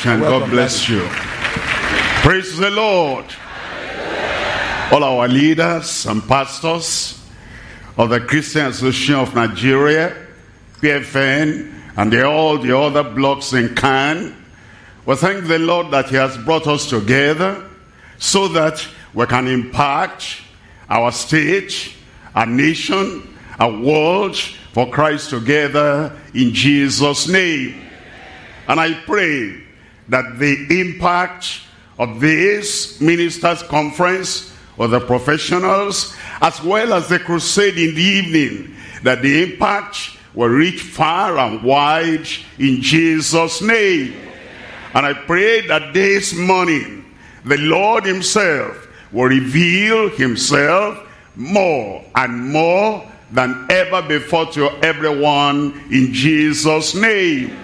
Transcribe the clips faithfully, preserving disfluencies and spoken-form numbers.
and God bless you. Praise the Lord. All our leaders and pastors of the Christian Association of Nigeria, P F N, and the, all the other blocks in Cannes, we thank the Lord that he has brought us together so that we can impact our state, our nation, our world for Christ together in Jesus' name. And I pray that the impact of this ministers' conference or the professionals, as well as the crusade in the evening, that the impact will reach far and wide in Jesus' name. And I pray that this morning the Lord himself will reveal himself more and more than ever before to everyone in Jesus' name.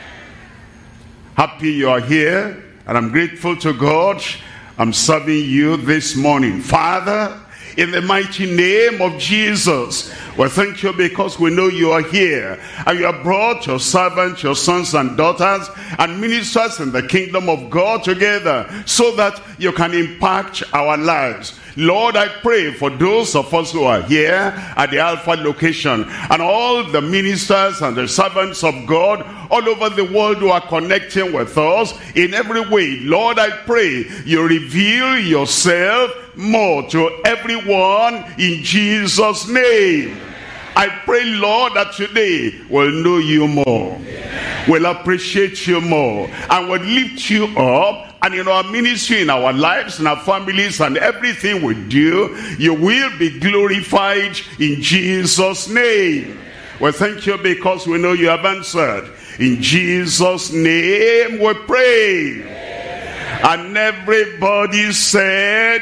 Happy you are here, and I'm grateful to God. I'm serving you this morning. Father, in the mighty name of Jesus, we thank you because we know you are here. And you have brought your servants, your sons and daughters, and ministers in the kingdom of God together so that you can impact our lives. Lord, I pray for those of us who are here at the Alpha location and all the ministers and the servants of God all over the world who are connecting with us in every way. Lord, I pray you reveal yourself more to everyone in Jesus' name. I pray, Lord, that today we'll know you more, we'll appreciate you more, and we'll lift you up. And in our ministry, in our lives, in our families, and everything we do, you will be glorified in Jesus' name. Well, thank you because we know you have answered. In Jesus' name we pray. And everybody said,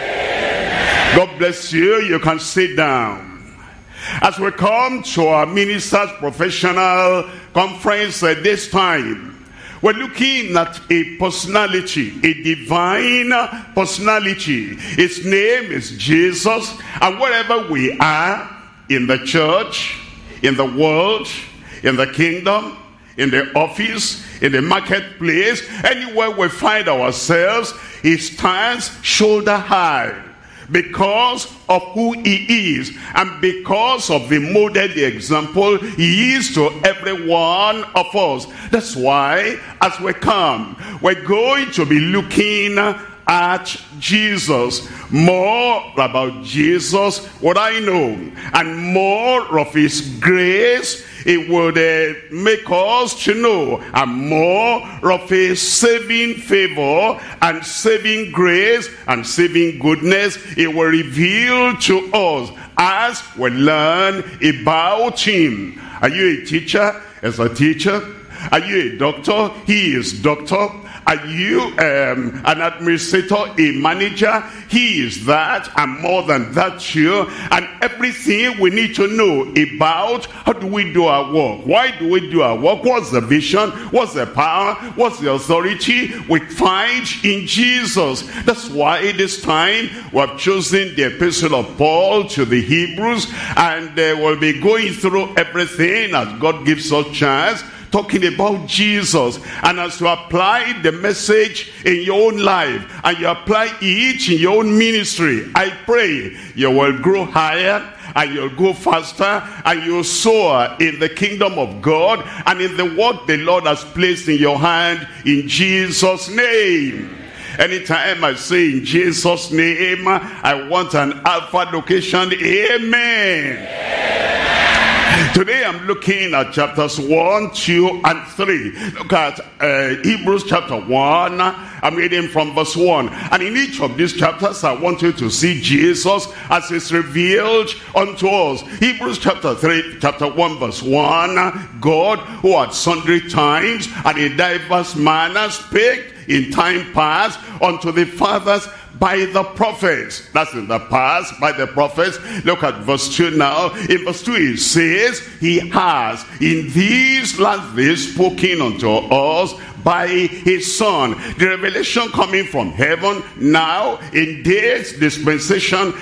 God bless you. You can sit down. As we come to our ministers' professional conference at this time, we're looking at a personality, a divine personality. His name is Jesus. And wherever we are, in the church, in the world, in the kingdom, in the office, in the marketplace, anywhere we find ourselves, he stands shoulder high because of who he is and because of the model, the example he is to every one of us. That's why as we come, we're going to be looking at Jesus. More about Jesus, what I know, and more of his grace. It would uh, make us to know, and more of his saving favor and saving grace and saving goodness. It will reveal to us as we learn about him. Are you a teacher? As a teacher. Are you a doctor? He is doctor. Are you um, an administrator, a manager? He is that, and more than that too. And everything we need to know about how do we do our work? Why do we do our work? What's the vision? What's the power? What's the authority? We find in Jesus. That's why this time we have chosen the epistle of Paul to the Hebrews, and uh, we'll be going through everything as God gives us chance, talking about Jesus. And as you apply the message in your own life and you apply it in your own ministry, I pray you will grow higher and you'll go faster and you'll soar in the kingdom of God and in the work the Lord has placed in your hand in Jesus' name. Anytime I say in Jesus' name, I want an Alpha location. Amen. Yeah. Today I'm looking at chapters one, two, and three. Look at uh, Hebrews chapter one. I'm reading from verse one. And in each of these chapters, I want you to see Jesus as is revealed unto us. Hebrews chapter three, chapter one, verse one. God, who at sundry times and in diverse manners spake in time past unto the fathers by the prophets. That's in the past, by the prophets. Look at verse two now. In verse two it says, he has in these last days spoken unto us by his son. The revelation coming from heaven now in this dispensation at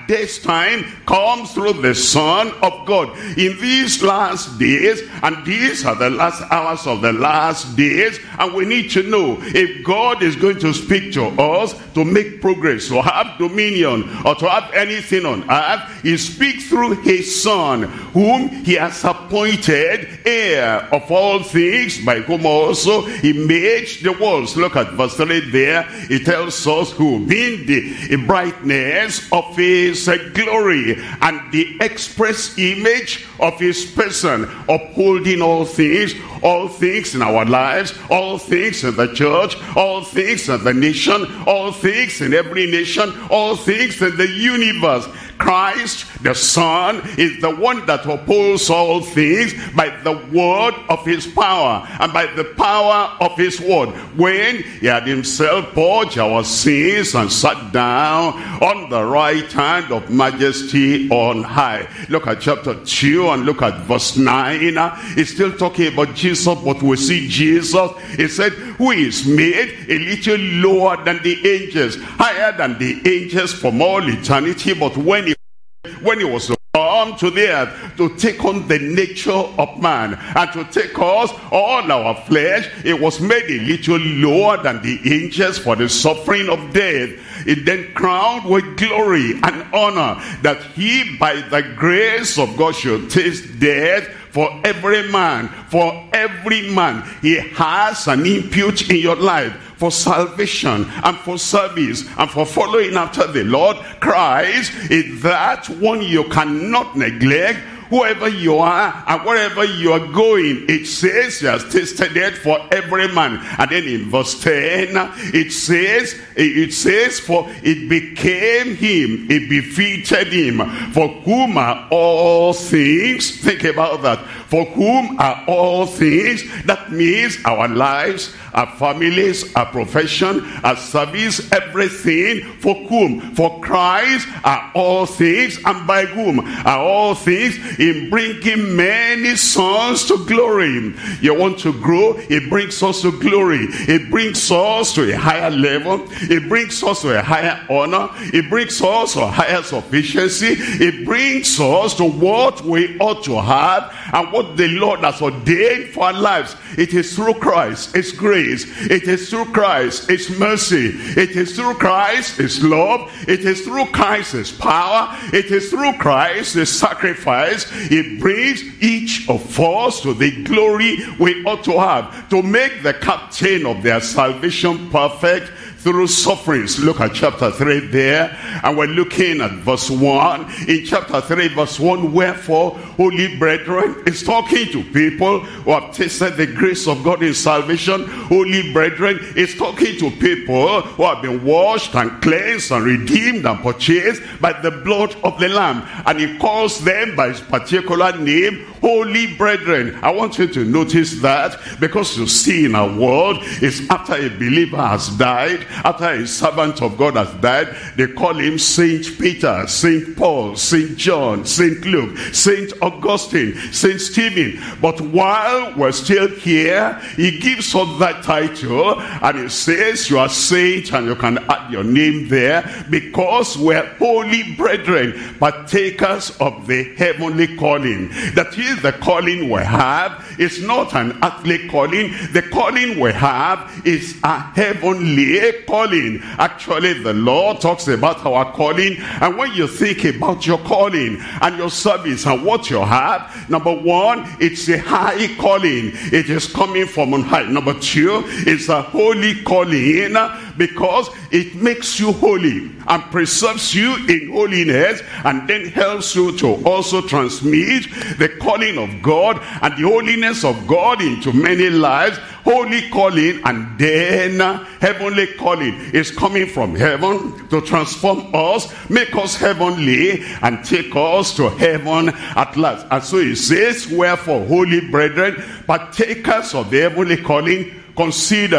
this time comes through the Son of God. In these last days, and these are the last hours of the last days, and we need to know if God is going to speak to us to make progress, to have dominion, or to have anything on earth, he speaks through his Son, whom he has appointed heir of all things, by whom also he made the worlds. Look at verse three there. It tells us who, being the brightness of his glory and the express image of his person, upholding all things, all things in our lives, all things in the church, all things in the nation, all things in every nation, all things in the universe. Christ, the Son, is the one that upholds all things by the word of his power and by the power of his word. When he had himself purged our sins and sat down on the right hand of majesty on high. Look at chapter two and look at verse nine. It's still talking about Jesus, but we see Jesus. He said, who is made a little lower than the angels, higher than the angels from all eternity, but when he when he was to come to the earth to take on the nature of man and to take us all our flesh, it was made a little lower than the angels for the suffering of death. It then crowned with glory and honor, that he by the grace of God should taste death for every man. For every man, he has an input in your life for salvation and for service and for following after the Lord. Christ is that one you cannot neglect. Whoever you are and wherever you are going, it says he has tasted it for every man. And then in verse ten, it says, it says, for it became him, it befitted him, for whom are all things. Think about that. For whom are all things. That means our lives, our families, our profession, our service, everything. For whom? For Christ are all things, and by whom are all things, in bringing many sons to glory. You want to grow? It brings us to glory. It brings us to a higher level. It brings us to a higher honor. It brings us to a higher sufficiency. It brings us to what we ought to have and what the Lord has ordained for our lives. It is through Christ, it's grace. It is through Christ, it's mercy. It is through Christ, it's love. It is through Christ, it's power. It is through Christ, it's sacrifice. It brings each of us to the glory we ought to have, to make the captain of their salvation perfect through sufferings. Look at chapter three there, and we're looking at verse one. In chapter three verse one, wherefore, holy brethren, it's talking to people who have tasted the grace of God in salvation. Holy brethren, it's talking to people who have been washed and cleansed and redeemed and purchased by the blood of the Lamb, and he calls them by his particular name, holy brethren. I want you to notice that, because you see in our world, it's after a believer has died, after a servant of God has died, they call him Saint Peter, Saint Paul, Saint John, Saint Luke, Saint Augustine, Saint Stephen. But while we're still here, he gives us that title, and he says you are saint, and you can add your name there, because we're holy brethren, partakers of the heavenly calling. That is, the calling we have is not an earthly calling. The calling we have is a heavenly calling. Actually, the Lord talks about our calling, and when you think about your calling and your service and what you have, number one, it's a high calling. It is coming from on high. Number two, it's a holy calling, because it makes you holy and preserves you in holiness, and then helps you to also transmit the calling of God and the holiness of God into many lives. Holy calling, and then heavenly calling is coming from heaven to transform us, make us heavenly, and take us to heaven at last. And so he says, wherefore, holy brethren, partakers of the heavenly calling, consider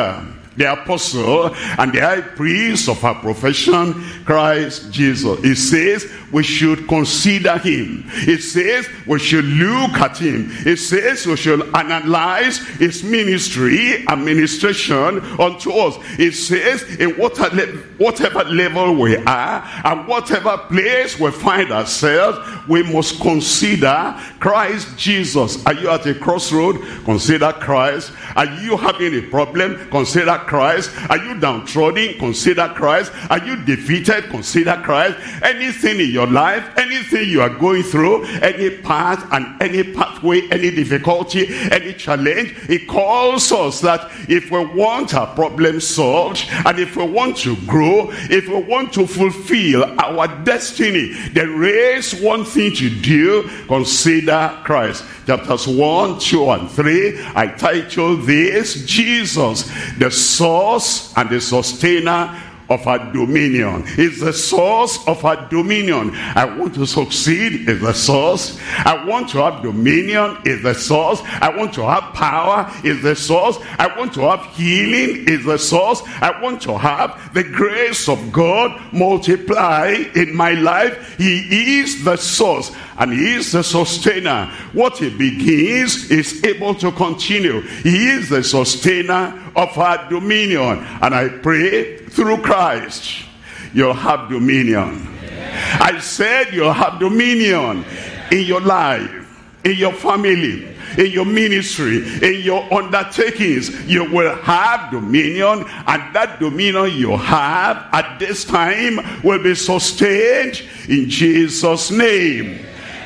the apostle and the high priest of our profession, Christ Jesus. It says we should consider him. It says we should look at him. It says we should analyze his ministry, administration unto us. It says in whatever level we are and whatever place we find ourselves, we must consider Christ Jesus. Are you at a crossroad? Consider Christ. Are you having a problem? Consider Christ. Are you downtrodden? Consider Christ. Are you defeated? Consider Christ. Anything in your life, anything you are going through, any path and any pathway, any difficulty, any challenge, it calls us that if we want our problem solved, and if we want to grow, if we want to fulfill our destiny, there is one thing to do: consider Christ. Chapters one, two, and three, I titled this, Jesus, the source and the sustainer of our dominion. Is the source of our dominion. I want to succeed is the source. I want to have dominion is the source. I want to have power is the source. I want to have healing is the source. I want to have the grace of God multiply in my life. He is the source and he is the sustainer. What he begins is able to continue. He is the sustainer of our dominion. And I pray through Christ you'll have dominion. I said you'll have dominion in your life, in your family, in your ministry, in your undertakings. You will have dominion, and that dominion you have at this time will be sustained in Jesus' name.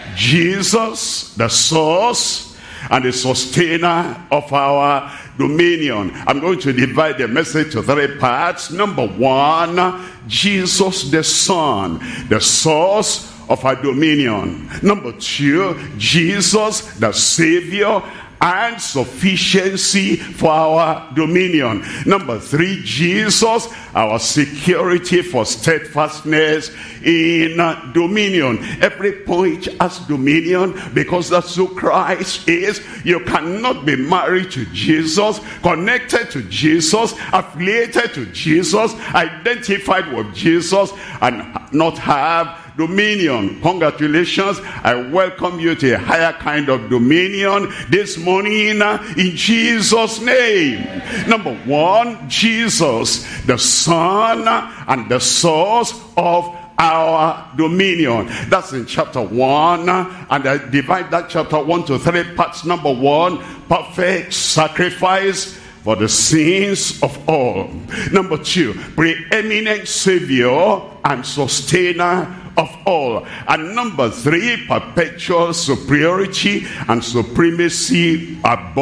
Jesus, the source and the sustainer of our dominion. I'm going to divide the message to three parts. Number one, Jesus the Son, the source of our dominion. Number two, Jesus the Savior and sufficiency for our dominion. Number three, Jesus, our security for steadfastness in dominion. Every point has dominion because that's who Christ is. You cannot be married to Jesus, connected to Jesus, affiliated to Jesus, identified with Jesus, and not have dominion. Congratulations, I welcome you to a higher kind of dominion this morning in Jesus' name. Number one, Jesus, the Son and the source of our dominion. That's in chapter one, and I divide that chapter one to three parts. Number one, perfect sacrifice for the sins of all. Number two, preeminent Savior and sustainer of all. And number three, perpetual superiority and supremacy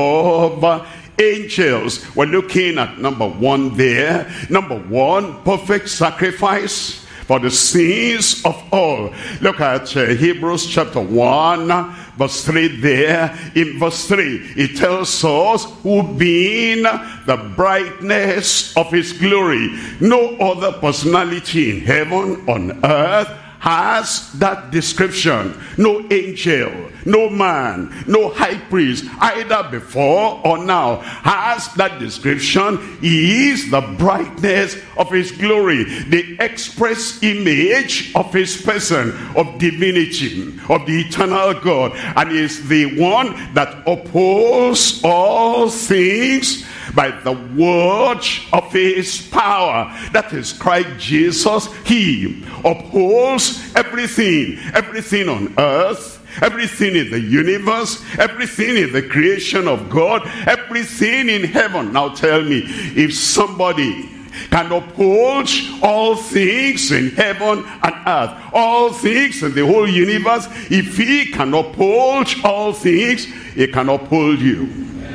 above angels. We're looking at number one there. Number one, perfect sacrifice for the sins of all. Look at uh, Hebrews chapter one, verse three there. In verse three, it tells us, who being the brightness of his glory, no other personality in heaven, on earth, has that description. No angel, no man, no high priest, either before or now, has that description. He is the brightness of his glory, the express image of his person, of divinity, of the eternal God, and is the one that upholds all things by the word of his power. That is Christ Jesus. He upholds everything, everything on earth, everything in the universe, everything in the creation of God, everything in heaven. Now tell me, if somebody can uphold all things in heaven and earth, all things in the whole universe, if he can uphold all things, he can uphold you.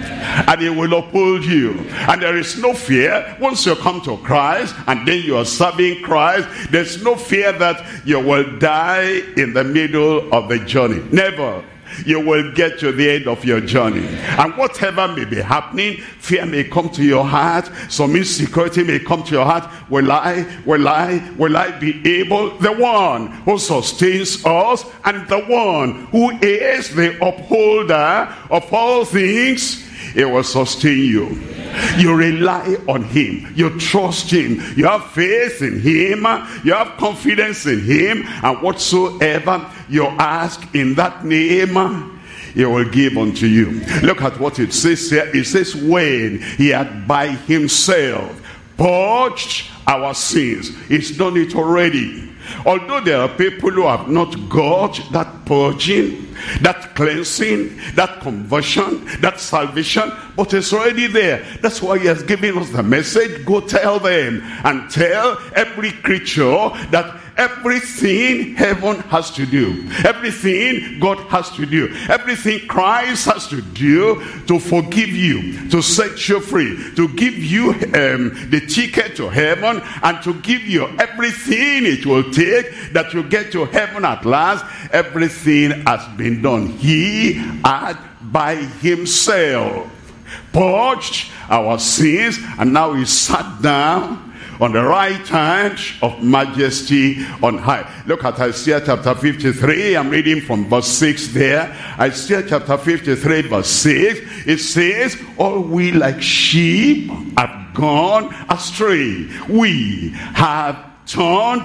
And he will uphold you. And there is no fear once you come to Christ and then you are serving Christ. There's no fear that you will die in the middle of the journey. Never. You will get to the end of your journey, and whatever may be happening, fear may come to your heart, some insecurity may come to your heart. Will I, will I, will I be able? The one who sustains us and the one who is the upholder of all things He will sustain you. You rely on him. You trust him. You have faith in him. You have confidence in him. And whatsoever you ask in that name, he will give unto you. Look at what it says here. It says, when he had by himself purged our sins. He's done it already. Although there are people who have not got that purging, that cleansing, that conversion, that salvation, but it's already there. That's why he has given us the message. Go tell them, and tell every creature that everything heaven has to do, everything God has to do, everything Christ has to do to forgive you, to set you free, to give you um, the ticket to heaven, and to give you everything it will take that you get to heaven at last. Everything has been done. He had by himself purged our sins, and now he sat down on the right hand of majesty on high. Look at Isaiah chapter fifty-three. I'm reading from verse six there. Isaiah chapter fifty-three verse six. It says, all we like sheep have gone astray. We have turned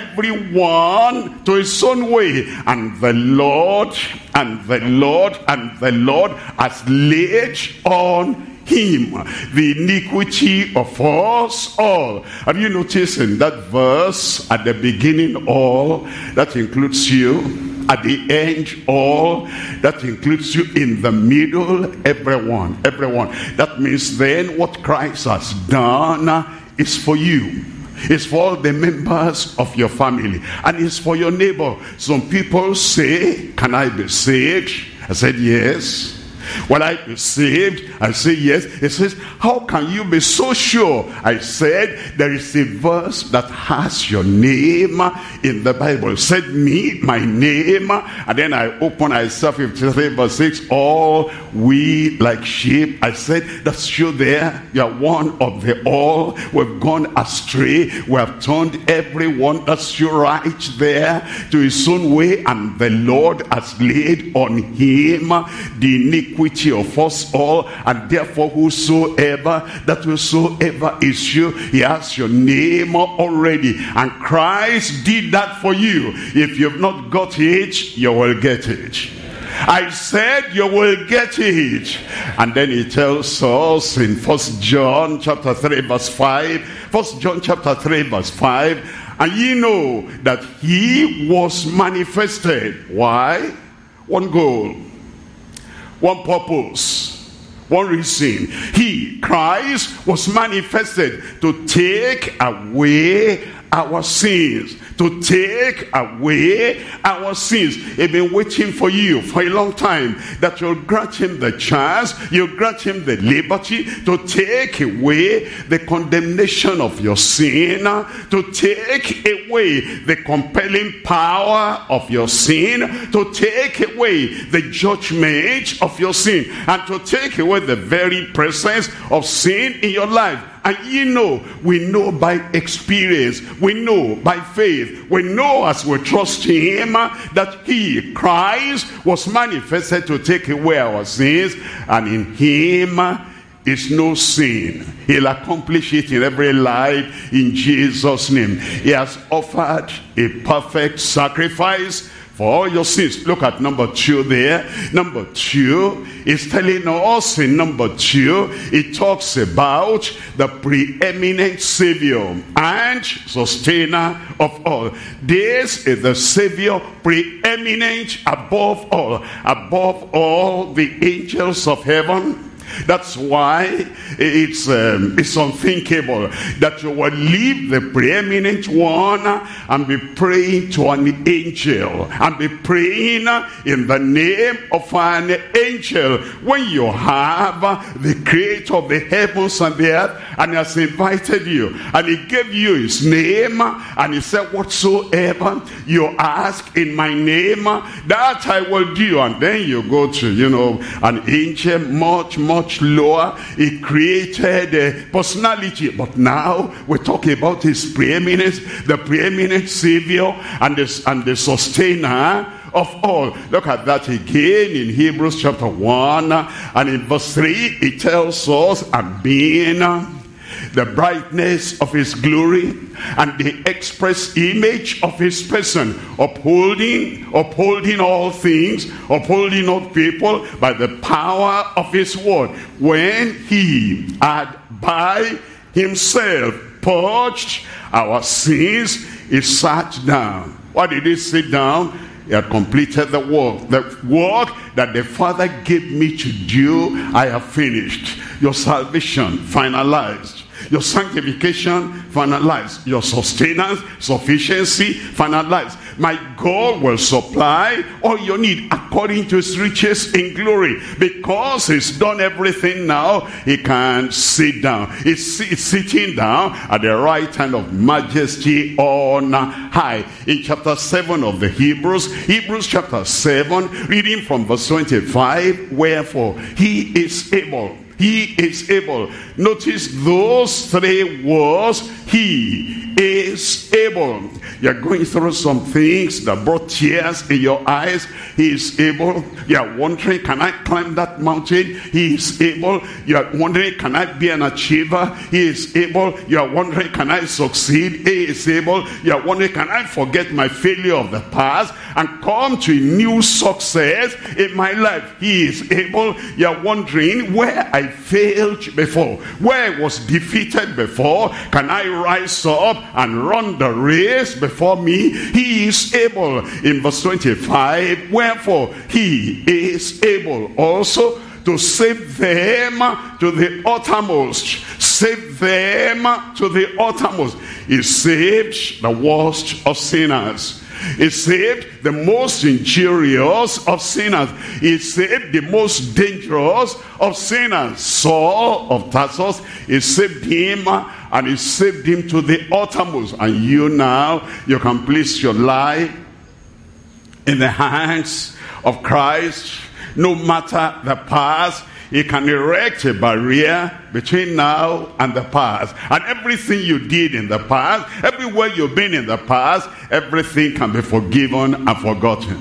everyone to his own way, and the Lord and the Lord and the Lord has laid on him the iniquity of us all. Have you noticed in that verse at the beginning, all? That includes you. At the end, all. That includes you. In the middle, everyone. Everyone. That means then what Christ has done is for you. It's for all the members of your family, and it's for your neighbor. Some people say, can I be saved? I said yes. Will I be saved? I say yes. It says, how can you be so sure? I said, there is a verse that has your name in the Bible. It said me, my name, and then I open Isaiah fifty-three verse six, all we like sheep. I said, that's you there. You are one of the all. We've gone astray. We have turned everyone. That's you right there to his own way, and the Lord has laid on him the iniquity of us all, and therefore whosoever, that whosoever is you, he has your name already, and Christ did that for you. If you've not got it, you will get it. I said you will get it. And then he tells us in First John chapter three verse five, First John chapter three verse five, and ye know that he was manifested. Why? One goal, one purpose, one reason. He, Christ, was manifested to take away our sins. To take away our sins. He's been waiting for you for a long time, that you'll grant him the chance, you'll grant him the liberty to take away the condemnation of your sin, to take away the compelling power of your sin, to take away the judgment of your sin, and to take away the very presence of sin in your life. And you know, we know by experience, we know by faith, we know as we trust him that he, Christ, was manifested to take away our sins, and in him is no sin. He'll accomplish it in every life in Jesus' name. He has offered a perfect sacrifice for all your sins. Look at number two there. Number two is telling us in number two, it talks about the preeminent Savior and sustainer of all. This is the Savior preeminent above all, above all the angels of heaven. That's why it's um, it's unthinkable that you will leave the preeminent one and be praying to an angel, and be praying in the name of an angel, when you have the creator of the heavens and the earth, and he has invited you, and he gave you his name, and he said, whatsoever you ask in my name, that I will do. And then you go to, you know, an angel much much much lower. He created a personality, but now we talk about his preeminence, the preeminent Savior and the, and the sustainer of all. Look at that again in Hebrews chapter one, and in verse three it tells us, and being the brightness of his glory and the express image of his person, upholding upholding all things, upholding all people by the power of his word, when he had by himself purged our sins, he sat down. Why did he sit down? He had completed the work. The work that the Father gave me to do, I have finished. Your salvation, finalized. Your sanctification, finalized. Your sustenance, sufficiency, finalized. My God will supply all your need according to his riches in glory. Because he's done everything now, he can sit down. He's, he's sitting down at the right hand of majesty on high. In chapter seven of the Hebrews, Hebrews chapter seven, reading from verse twenty-five, wherefore he is able. He is able. Notice those three words. He is able. You're going through some things that brought tears in your eyes. He is able. You're wondering, can I climb that mountain? He is able. You're wondering, can I be an achiever? He is able. You're wondering, can I succeed? He is able. You're wondering, can I forget my failure of the past and come to a new success in my life? He is able. You're wondering where I failed before, where I was defeated before. Can I rise up and run the race before me? He is able. In verse twenty-five, wherefore he is able also to save them to the uttermost. Save them to the uttermost. He saved the worst of sinners. He saved the most injurious of sinners. He saved the most dangerous of sinners. Saul of Tarsus, he saved him, and he saved him to the uttermost. And you now, you can place your life in the hands of Christ. No matter the past, he can erect a barrier between now and the past. And everything you did in the past, everywhere you've been in the past, everything can be forgiven and forgotten.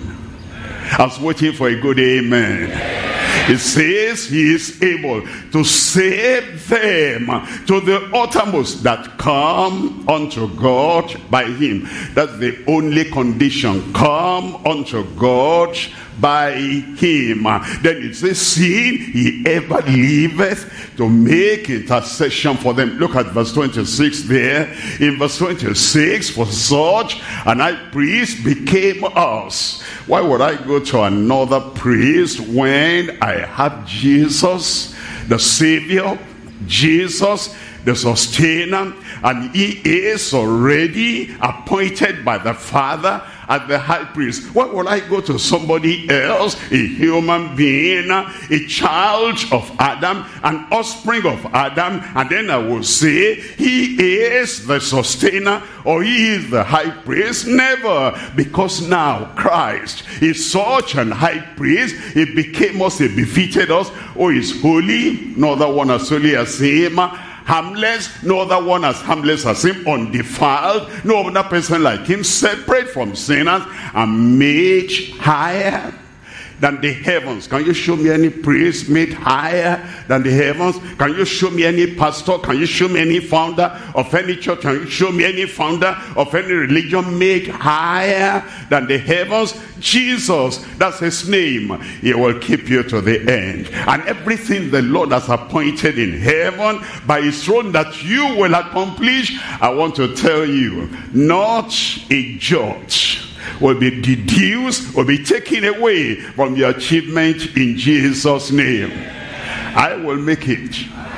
I was waiting for a good amen. It says he is able to save them to the uttermost that come unto God by him. That's the only condition. Come unto God by him. Then it says, seeing he ever liveth to make intercession for them. Look at verse twenty-six there. In verse twenty-six, for such an high priest became us. Why would I go to another priest when I have Jesus, the Savior, Jesus, the sustainer, and he is already appointed by the Father as the high priest? Why would I go to somebody else, a human being, a child of Adam, an offspring of Adam, and then I will say he is the sustainer or he is the high priest? Never. Because now Christ is such an high priest. He became us, he befitted us. Oh, he's holy, no other one as holy as him. Harmless, no other one as harmless as him. Undefiled, no other person like him. Separate from sinners and made higher than the heavens. Can you show me any priest made higher than the heavens? Can you show me any pastor? Can you show me any founder of any church? Can you show me any founder of any religion made higher than the heavens? Jesus, that's his name. He will keep you to the end. And everything the Lord has appointed in heaven by his throne that you will accomplish, I want to tell you, not a jot will be deduced, will be taken away from your achievement in Jesus' name. I will make it.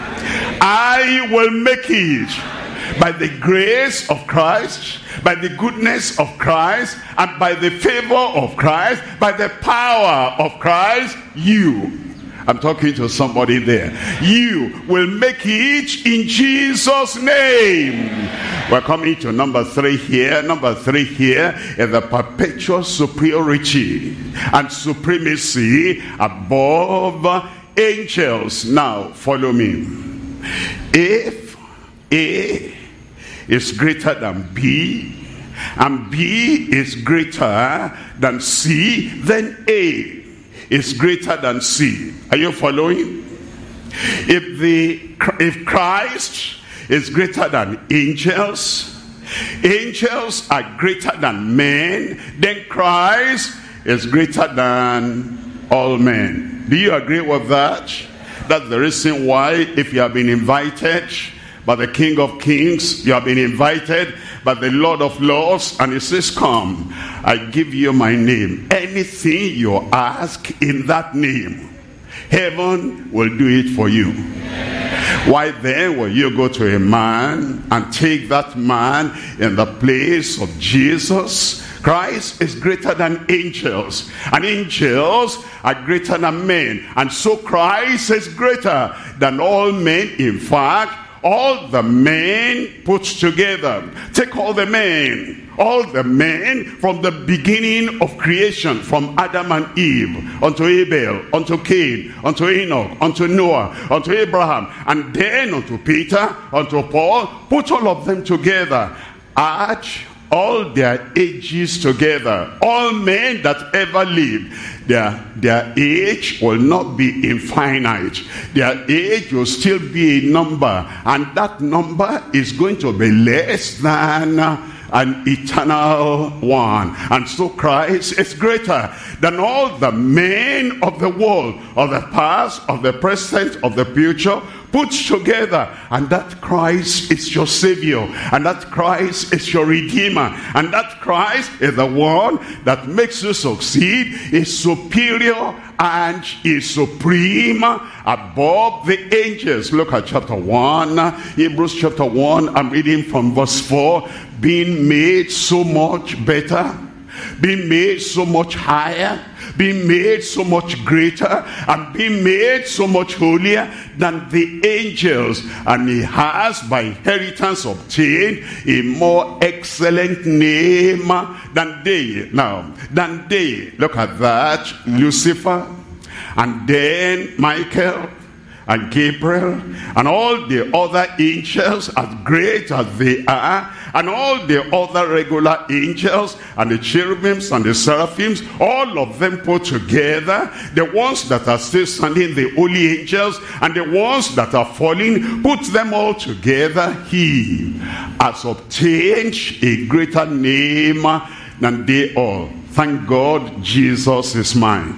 I will make it by the grace of Christ, by the goodness of Christ, and by the favor of Christ, by the power of Christ. You, I'm talking to somebody there, you will make it in Jesus' name. We're coming to number three here. Number three here is the perpetual superiority and supremacy above angels. Now, follow me. If A is greater than B, And B is greater than C, then A is greater than C. Are you following? If the if Christ is greater than angels, angels are greater than men, then Christ is greater than all men. Do you agree with that? That's the reason why, if you have been invited by the King of Kings, you have been invited by the Lord of Lords, and he says, come, I give you my name. Anything you ask in that name, heaven will do it for you. Why then will you go to a man and take that man in the place of Jesus? Christ is greater than angels, and angels are greater than men, and so Christ is greater than all men. In fact, all the men put together. Take all the men, all the men from the beginning of creation, from Adam and Eve, unto Abel, unto Cain, unto Enoch, unto Noah, unto Abraham, and then unto Peter, unto Paul. Put all of them together. Add all their ages together, all men that ever lived, their, their age will not be infinite. Their age will still be a number, and that number is going to be less than an eternal one. And so Christ is greater than all the men of the world, of the past, of the present, of the future, put together. And that Christ is your Savior, and that Christ is your Redeemer, and that Christ is the one that makes you succeed, is superior and is supreme above the angels. Look at chapter one, Hebrews chapter one. I'm reading from verse four. Being made so much better, being made so much higher, being made so much greater, and being made so much holier than the angels. And he has by inheritance obtained a more excellent name than they. Now, than they. Look at that. Lucifer, and then Michael, and Gabriel, and all the other angels, as great as they are, and all the other regular angels, and the cherubims and the seraphims, all of them put together, the ones that are still standing, the holy angels, and the ones that are falling, put them all together. He has obtained a greater name than they all. Thank God Jesus is mine.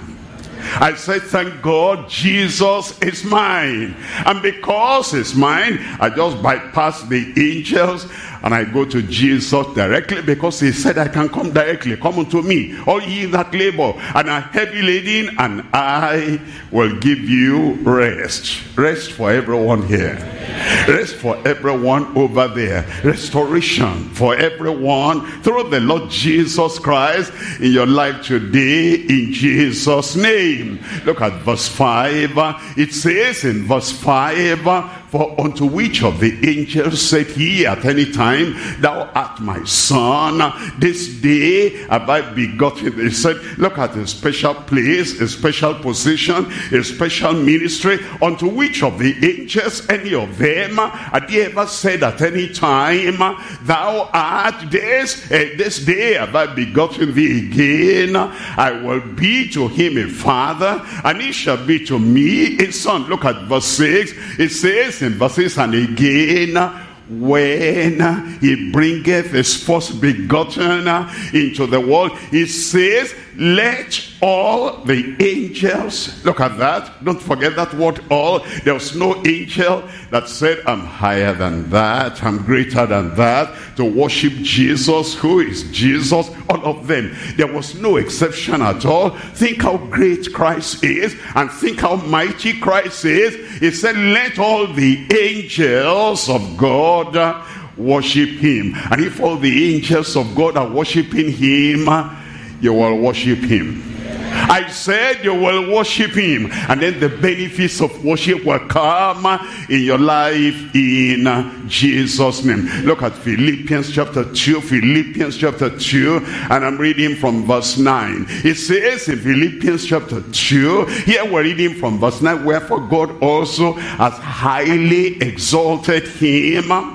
I said, thank God Jesus is mine. And because it's mine, I just bypass the angels and I go to Jesus directly, because he said I can come directly. Come unto me, all ye that labor and are heavy laden, and I will give you rest. Rest for everyone here. Rest for everyone over there. Restoration for everyone through the Lord Jesus Christ in your life today, in Jesus' name. Look at verse five. It says in verse five, for unto which of the angels said he at any time, thou art my son, this day have I begotten. He said, look at a special place, a special position, a special ministry. Unto which of the angels, any of them, had he ever said at any time, thou art this, uh, this day have I begotten thee again. I will be to him a father, and he shall be to me a son. Look at verse six. It says in verse six, and again, when he bringeth his first begotten into the world, he says, let all the angels, look at that, don't forget that word all. There was no angel that said, I'm higher than that, I'm greater than that, to worship Jesus. Who is Jesus? All of them. There was no exception at all. Think how great Christ is, and think how mighty Christ is. He said, let all the angels of God worship him. And if all the angels of God are worshiping him, you will worship him. I said you will worship him, and then the benefits of worship will come in your life in Jesus' name. Look at Philippians chapter two, Philippians chapter two, and I'm reading from verse nine. It says in Philippians chapter two, here we're reading from verse nine, wherefore God also has highly exalted him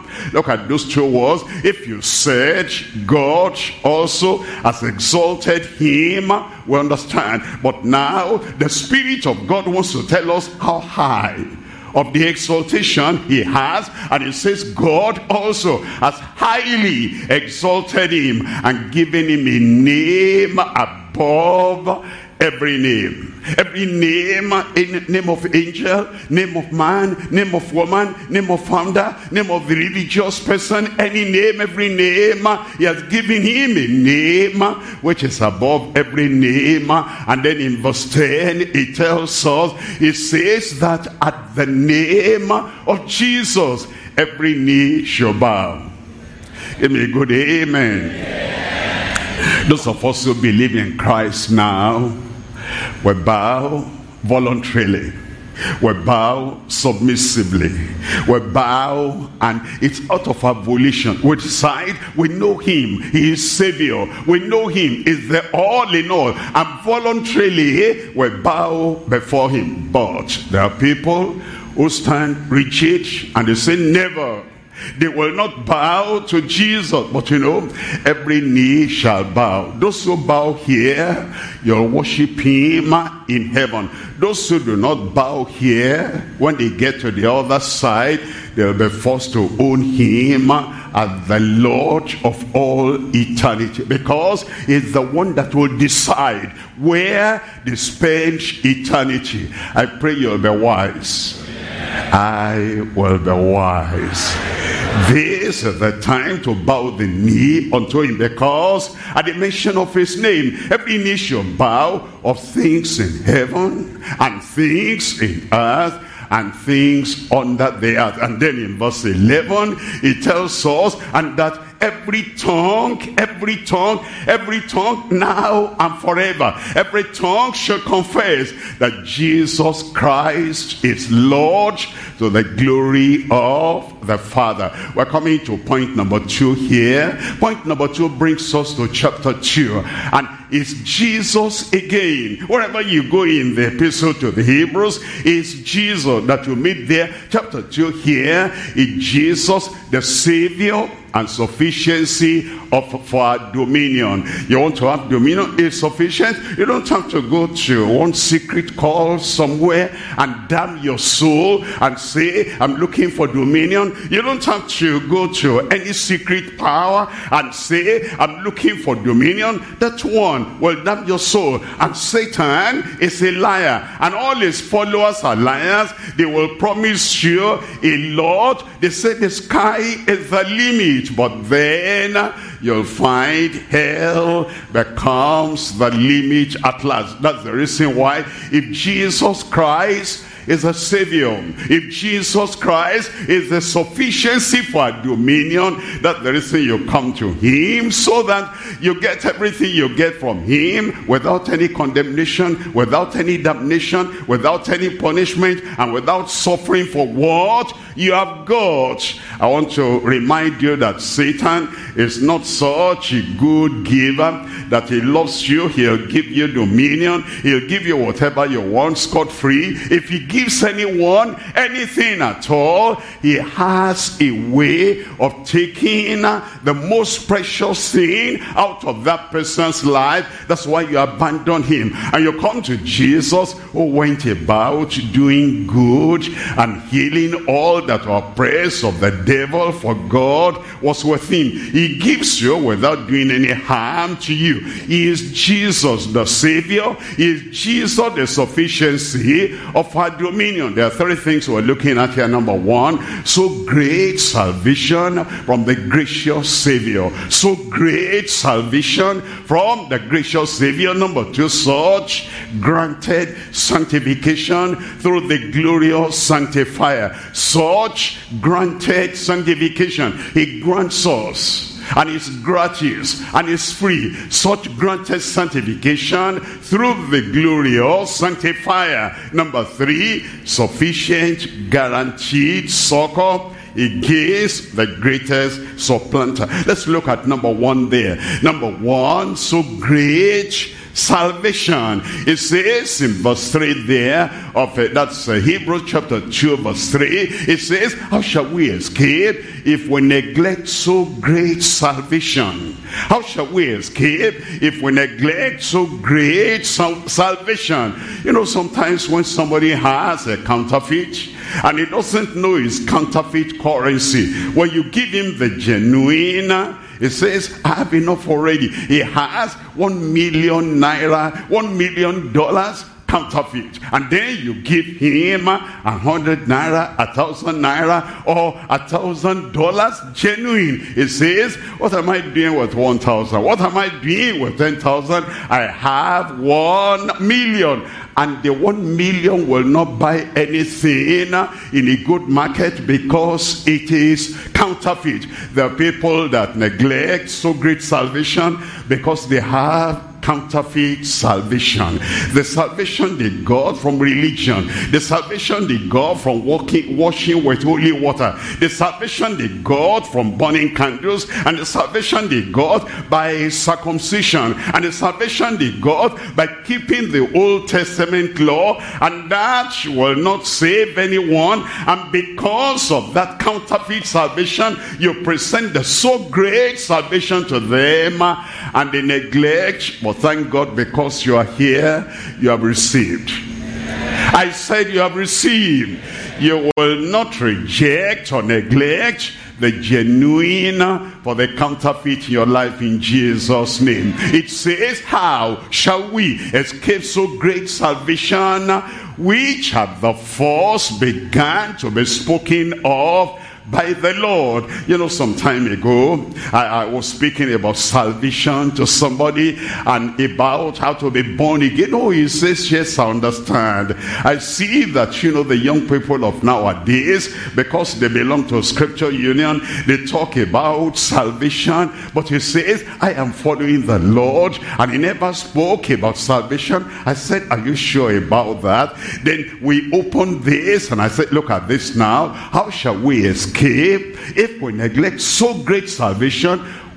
Look at those two words. If you said God also has exalted him, we understand. But now the Spirit of God wants to tell us how high of the exaltation he has, and it says God also has highly exalted him and given him a name above every name. Every name, in name of angel, name of man, name of woman, name of founder, name of the religious person, any name, every name, he has given him a name which is above every name. And then in verse ten, it tells us, it says that at the name of Jesus, every knee shall bow. Give me a good amen. Amen. Those of us who believe in Christ now, we bow voluntarily. We bow submissively. We bow, and it's out of our volition. We decide we know him. He is Savior. We know him. He's the all in all. And voluntarily we bow before him. But there are people who stand rigid and they say never. They will not bow to Jesus. But you know, every knee shall bow. Those who bow here, you'll worship him in heaven. Those who do not bow here, when they get to the other side, they'll be forced to own him as the Lord of all eternity. Because he's the one that will decide where they spend eternity. I pray you'll be wise. I will be wise. This is the time to bow the knee unto him, because at the mention of his name, every knee shall bow, of things in heaven and things in earth and things under the earth. And then in verse eleven, it tells us, and that every tongue, every tongue, every tongue now and forever, every tongue shall confess that Jesus Christ is Lord, to the glory of the Father. We're coming to point number two here. Point number two brings us to chapter two, and it's Jesus again. Wherever you go in the epistle to the Hebrews, it's Jesus that you meet there. Chapter two here is Jesus, the Savior and sufficiency of for our dominion. You want to have dominion? Is sufficient. You don't have to go to one secret call somewhere and damn your soul and say, I'm looking for dominion. You don't have to go to any secret power and say, I'm looking for dominion. That one will damn your soul. And Satan is a liar, and all his followers are liars. They will promise you a lot. They say the sky is the limit, but then you'll find hell becomes the limit at last. That's the reason why, if Jesus Christ is a Savior, if Jesus Christ is the sufficiency for our dominion, that's the reason you come to him, so that you get everything you get from him without any condemnation, without any damnation, without any punishment, and without suffering for what you have got. I want to remind you that Satan is not such a good giver that he loves you. He'll give you dominion. He'll give you whatever you want scot-free. If he gives anyone anything at all, he has a way of taking the most precious thing out of that person's life. That's why you abandon him and you come to Jesus, who went about doing good and healing all that were oppressed of the devil, for God was with him. He gives you without doing any harm to you. He is Jesus the Savior. He is Jesus the sufficiency of our dominion. There are three things we're looking at here. Number one, so great salvation from the gracious Savior. So great salvation from the gracious Savior. Number two, such granted sanctification through the glorious sanctifier. Such granted sanctification. He grants us, and it's gratis and it's free, such granted sanctification through the glorious sanctifier. Number three, sufficient guaranteed succor against the greatest supplanter. Let's look at number one there. Number one, so great salvation. It says in verse three there of uh, that's uh, Hebrews chapter two verse three. It says, how shall we escape if we neglect so great salvation? How shall we escape if we neglect so great sal salvation? You know, sometimes when somebody has a counterfeit and he doesn't know his counterfeit currency, when you give him the genuine, it says, I have enough already. He has one million naira, one million dollars counterfeit. And then you give him a hundred naira, a thousand naira, or a thousand dollars genuine. It says, what am I doing with one thousand? What am I doing with ten thousand? I have one million. And the one million will not buy anything in a good market because it is counterfeit. There are people that neglect so great salvation because they have counterfeit salvation. The salvation they got from religion, the salvation they got from walking, washing with holy water, the salvation they got from burning candles, and the salvation they got by circumcision, and the salvation they got by keeping the Old Testament law, and that will not save anyone. And because of that counterfeit salvation, you present the so great salvation to them, and they neglect. But thank God, because you are here, you have received. I said you have received. You will not reject or neglect the genuine for the counterfeit in your life in Jesus' name. It says, how shall we escape so great salvation, which at the first began to be spoken of by the Lord? You know, some time ago, I, I was speaking about salvation to somebody and about how to be born again. Oh, he says, yes, I understand. I see that, you know, the young people of nowadays, because they belong to Scripture Union, they talk about salvation. But he says, I am following the Lord, and he never spoke about salvation. I said, are you sure about that? Then we opened this, and I said, look at this now. How shall we escape if we neglect so great salvation,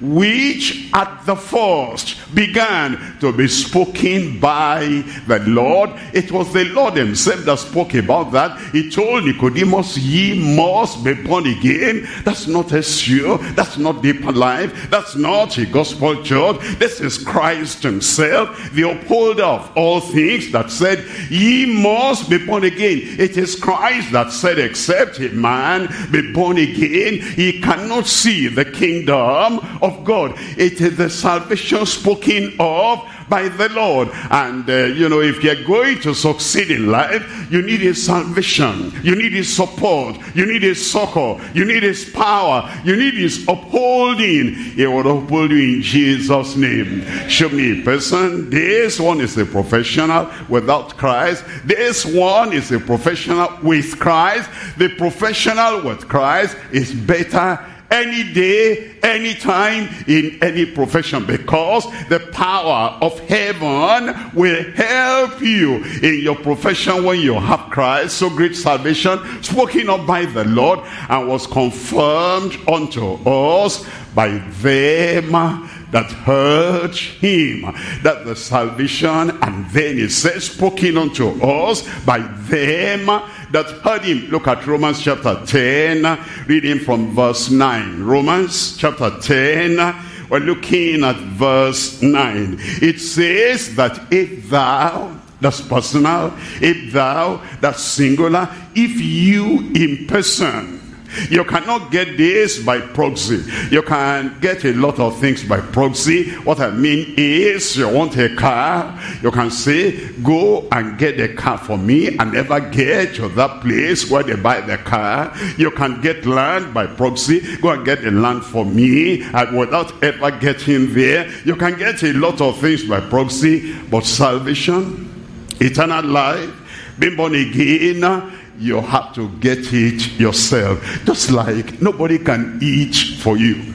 which at the first began to be spoken by the Lord? It was the Lord himself that spoke about that. He told Nicodemus, ye must be born again. That's not a sure, that's not deeper life, that's not a gospel church. This is Christ himself, the upholder of all things, that said, ye must be born again. It is Christ that said, except a man be born again, he cannot see the kingdom of God. It is the salvation spoken of by the Lord. And uh, you know, if you're going to succeed in life, you need his salvation, you need his support, you need his succor, you need his power, you need his upholding. He will uphold you in Jesus' name. Show me a person. This one is a professional without Christ. This one is a professional with Christ. The professional with Christ is better any day, any time, in any profession, because the power of heaven will help you in your profession when you have Christ. So great salvation spoken of by the Lord, and was confirmed unto us by them that heard him. That the salvation, and then it says, spoken unto us by them that heard him. Look at Romans chapter ten, reading from verse nine. Romans chapter ten, we're looking at verse nine. It says that if thou, that's personal, if thou, that's singular, if you in person. You cannot get this by proxy. You can get a lot of things by proxy. What I mean is, you want a car, you can say, go and get a car for me, and never get to that place where they buy the car. You can get land by proxy, go and get the land for me, and without ever getting there. You can get a lot of things by proxy, but salvation, eternal life, being born again, you have to get it yourself. Just like nobody can eat for you.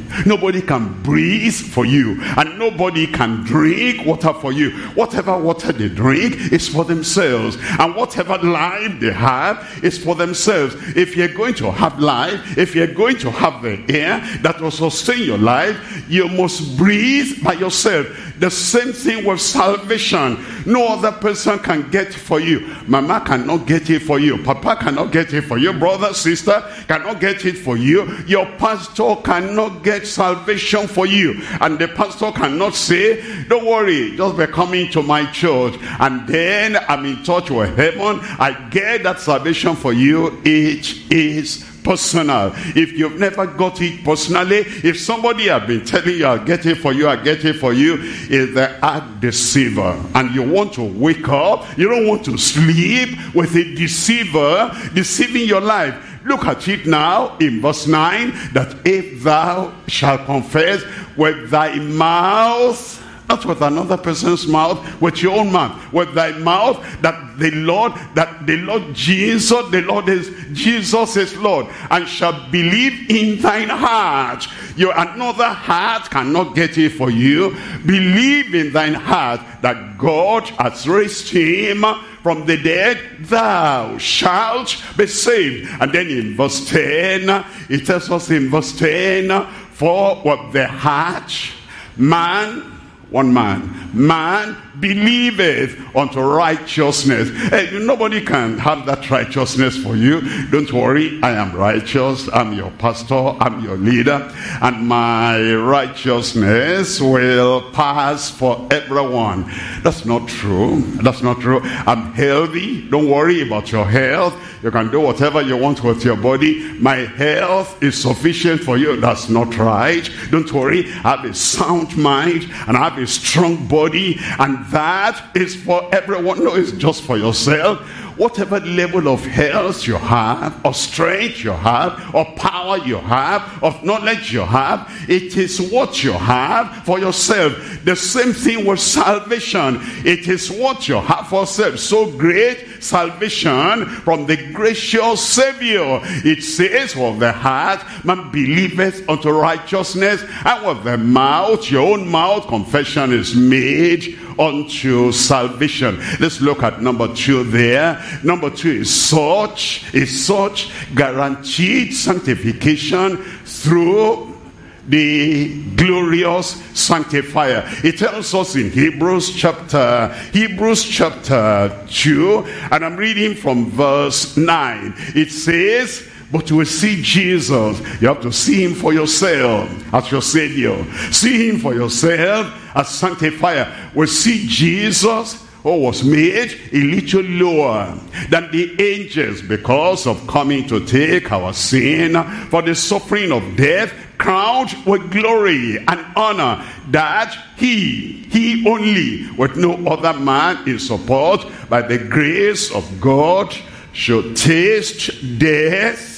Nobody can breathe for you, and nobody can drink water for you. Whatever water they drink is for themselves, and whatever life they have is for themselves. If you're going to have life, if you're going to have the air that will sustain your life, you must breathe by yourself. The same thing with salvation. No other person can get it for you. Mama cannot get it for you. Papa cannot get it for you. Brother, sister cannot get it for you. Your pastor cannot get salvation for you. And the pastor cannot say, don't worry, just be coming to my church, and then I'm in touch with heaven. I get that salvation for you. It is personal. If you've never got it personally, if somebody has been telling you, I'll get it for you, I'll get it for you, is the act deceiver. And you want to wake up, you don't want to sleep with a deceiver deceiving your life. Look at it now in verse nine, that if thou shalt confess with thy mouth, not with another person's mouth, with your own mouth, with thy mouth, that the Lord, that the Lord Jesus, the Lord is, Jesus is Lord, and shall believe in thine heart. Your another heart cannot get it for you. Believe in thine heart that God has raised him from the dead, thou shalt be saved. And then in verse ten, it tells us in verse ten, for what the heart, man, one man, man believeth unto righteousness. Hey, nobody can have that righteousness for you. Don't worry, I am righteous, I'm your pastor, I'm your leader, and my righteousness will pass for everyone. That's not true. That's not true. I'm healthy. Don't worry about your health. You can do whatever you want with your body. My health is sufficient for you. That's not right. Don't worry, I have a sound mind and I have a strong body, and that is for everyone. No, it's just for yourself. Whatever level of health you have, or strength you have, or power you have, of knowledge you have, it is what you have for yourself. The same thing with salvation. It is what you have for yourself. So great salvation from the gracious Savior. It says, of the heart man believeth unto righteousness, and with the mouth, your own mouth, confession is made unto salvation. Let's look at number two there. Number two is such, is such guaranteed sanctification through the glorious sanctifier. It tells us in Hebrews chapter, Hebrews chapter two, and I'm reading from verse nine. It says, but to see Jesus, you have to see him for yourself as your Savior. See him for yourself as sanctifier. We see Jesus, who was made a little lower than the angels because of coming to take our sin, for the suffering of death, crowned with glory and honor, that he, he only, with no other man in support, by the grace of God, should taste death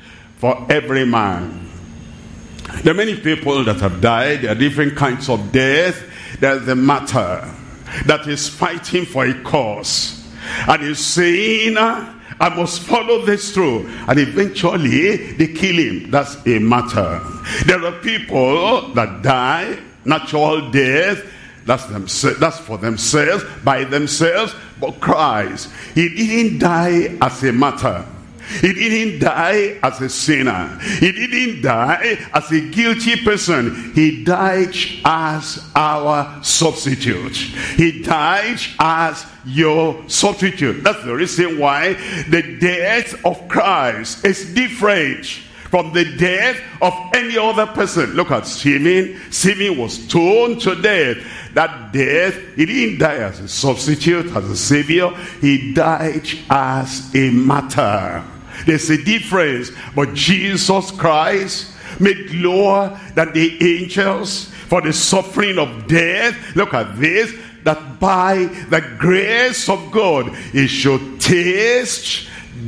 for every man. There are many people that have died. There are different kinds of death. There's the martyr that is fighting for a cause, and is saying, I must follow this through, and eventually they kill him. That's a martyr. There are people that die natural death. That's them, that's for themselves, by themselves. But Christ, he didn't die as a martyr. He didn't die as a sinner. He didn't die as a guilty person. He died as our substitute. He died as your substitute. That's the reason why the death of Christ is different from the death of any other person. Look at Stephen. Stephen was stoned to death. That death, he didn't die as a substitute, as a savior. He died as a martyr. There's a difference. But Jesus Christ, made lower than the angels for the suffering of death. Look at this, that by the grace of God, he should taste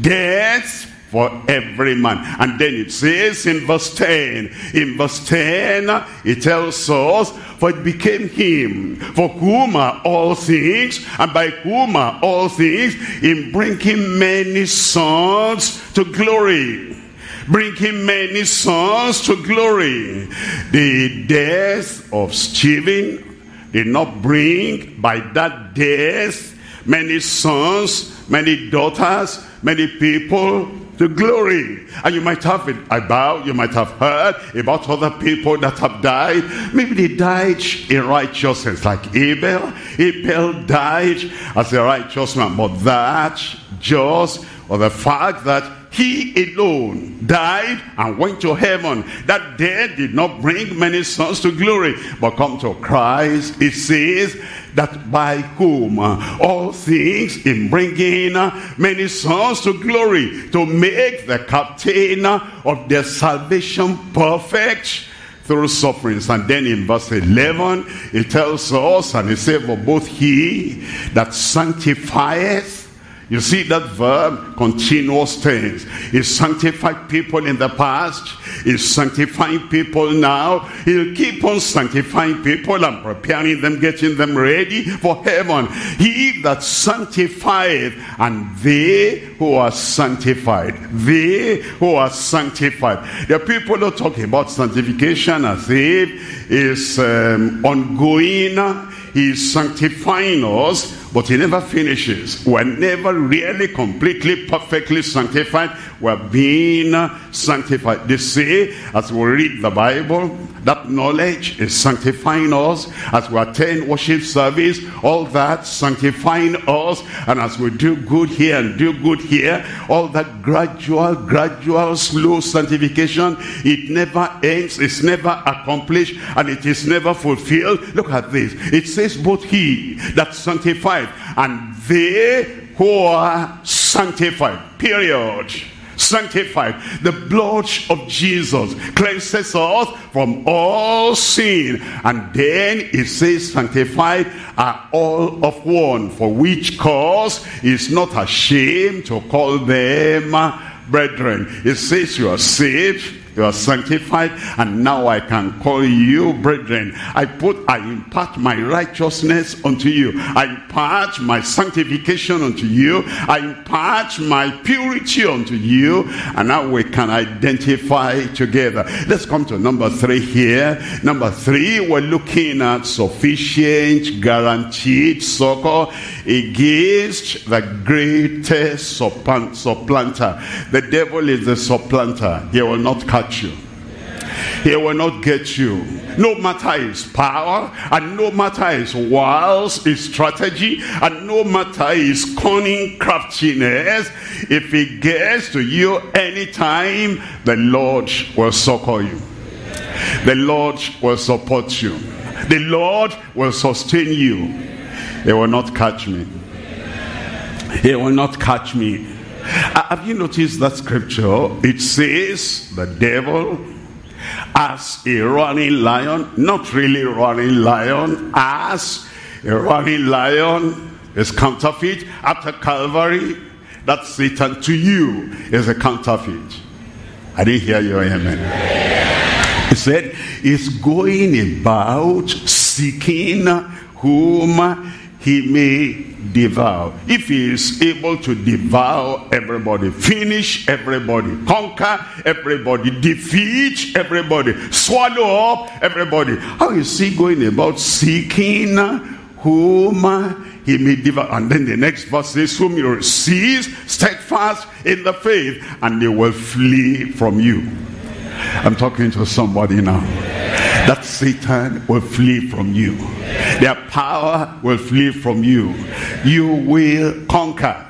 death for every man. And then it says in verse ten, in verse ten, it tells us, for it became him, for whom are all things, and by whom are all things, in bringing many sons to glory. bringing many sons to glory. The death of Stephen did not bring, by that death, many sons, many daughters, many people to glory. And you might have it about, you might have heard about other people that have died. Maybe they died in righteousness, like Abel. Abel died as a righteous man, but that just or the fact that he alone died and went to heaven, that death did not bring many sons to glory, but come to Christ. It says that by whom all things in bringing many sons to glory, to make the captain of their salvation perfect through sufferings. And then in verse eleven, it tells us, and it says, for both he that sanctifieth. You see that verb, continuous tense. He sanctified people in the past. He's sanctifying people now. He'll keep on sanctifying people and preparing them, getting them ready for heaven. He that sanctified, and they who are sanctified. They who are sanctified. The people who talk about sanctification as if it's um, ongoing. He's sanctifying us, but he never finishes. We're never really completely, perfectly sanctified. We're being sanctified. They say, as we read the Bible, that knowledge is sanctifying us. As we attend worship service, all that sanctifying us. And as we do good here and do good here, all that gradual, gradual, slow sanctification, it never ends, it's never accomplished, and it is never fulfilled. Look at this. It says both he that sanctified and they who are sanctified. Period. Sanctified. The blood of Jesus cleanses us from all sin. And then it says sanctified are all of one, for which cause is not ashamed to call them brethren. It says you are saved, you are sanctified, and now I can call you brethren. I put, I impart my righteousness unto you. I impart my sanctification unto you. I impart my purity unto you. And now we can identify together. Let's come to number three here. Number three, we're looking at sufficient, guaranteed succor against the greatest supplanter. The devil is the supplanter. He will not catch you. He will not get you. No matter his power, and no matter his wiles, his strategy, and no matter his cunning craftiness, if he gets to you anytime, the Lord will succor you. The Lord will support you. The Lord will sustain you. He will not catch me. He will not catch me. Have you noticed that scripture? It says the devil as a running lion, not really running lion, as a running lion is counterfeit. After Calvary, that Satan to you is a counterfeit. I didn't hear you, amen. He said, he's going about seeking whom he may devour. If he is able to devour everybody, finish everybody, conquer everybody, defeat everybody, swallow up everybody, how is he going about seeking whom he may devour? And then the next verse says, whom you receive steadfast in the faith, and they will flee from you. I'm talking to somebody now. That Satan will flee from you. Their power will flee from you. You will conquer.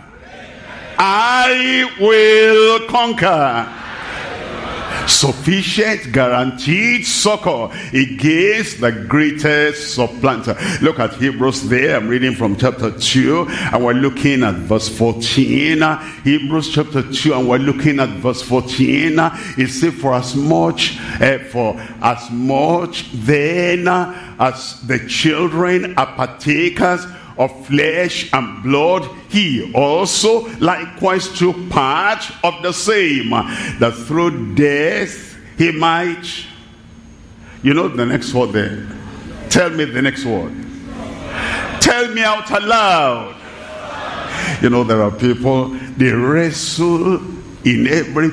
I will conquer. Sufficient, guaranteed succor against the greatest supplanter. Look at Hebrews there. I'm reading from chapter two, and we're looking at verse fourteen. Hebrews chapter two, and we're looking at verse fourteen. It says, for as much uh, for as much then uh, as the children are partakers of flesh and blood, he also likewise took part of the same, that through death he might, you know the next word there, tell me the next word, tell me out aloud. You know, there are people, they wrestle in every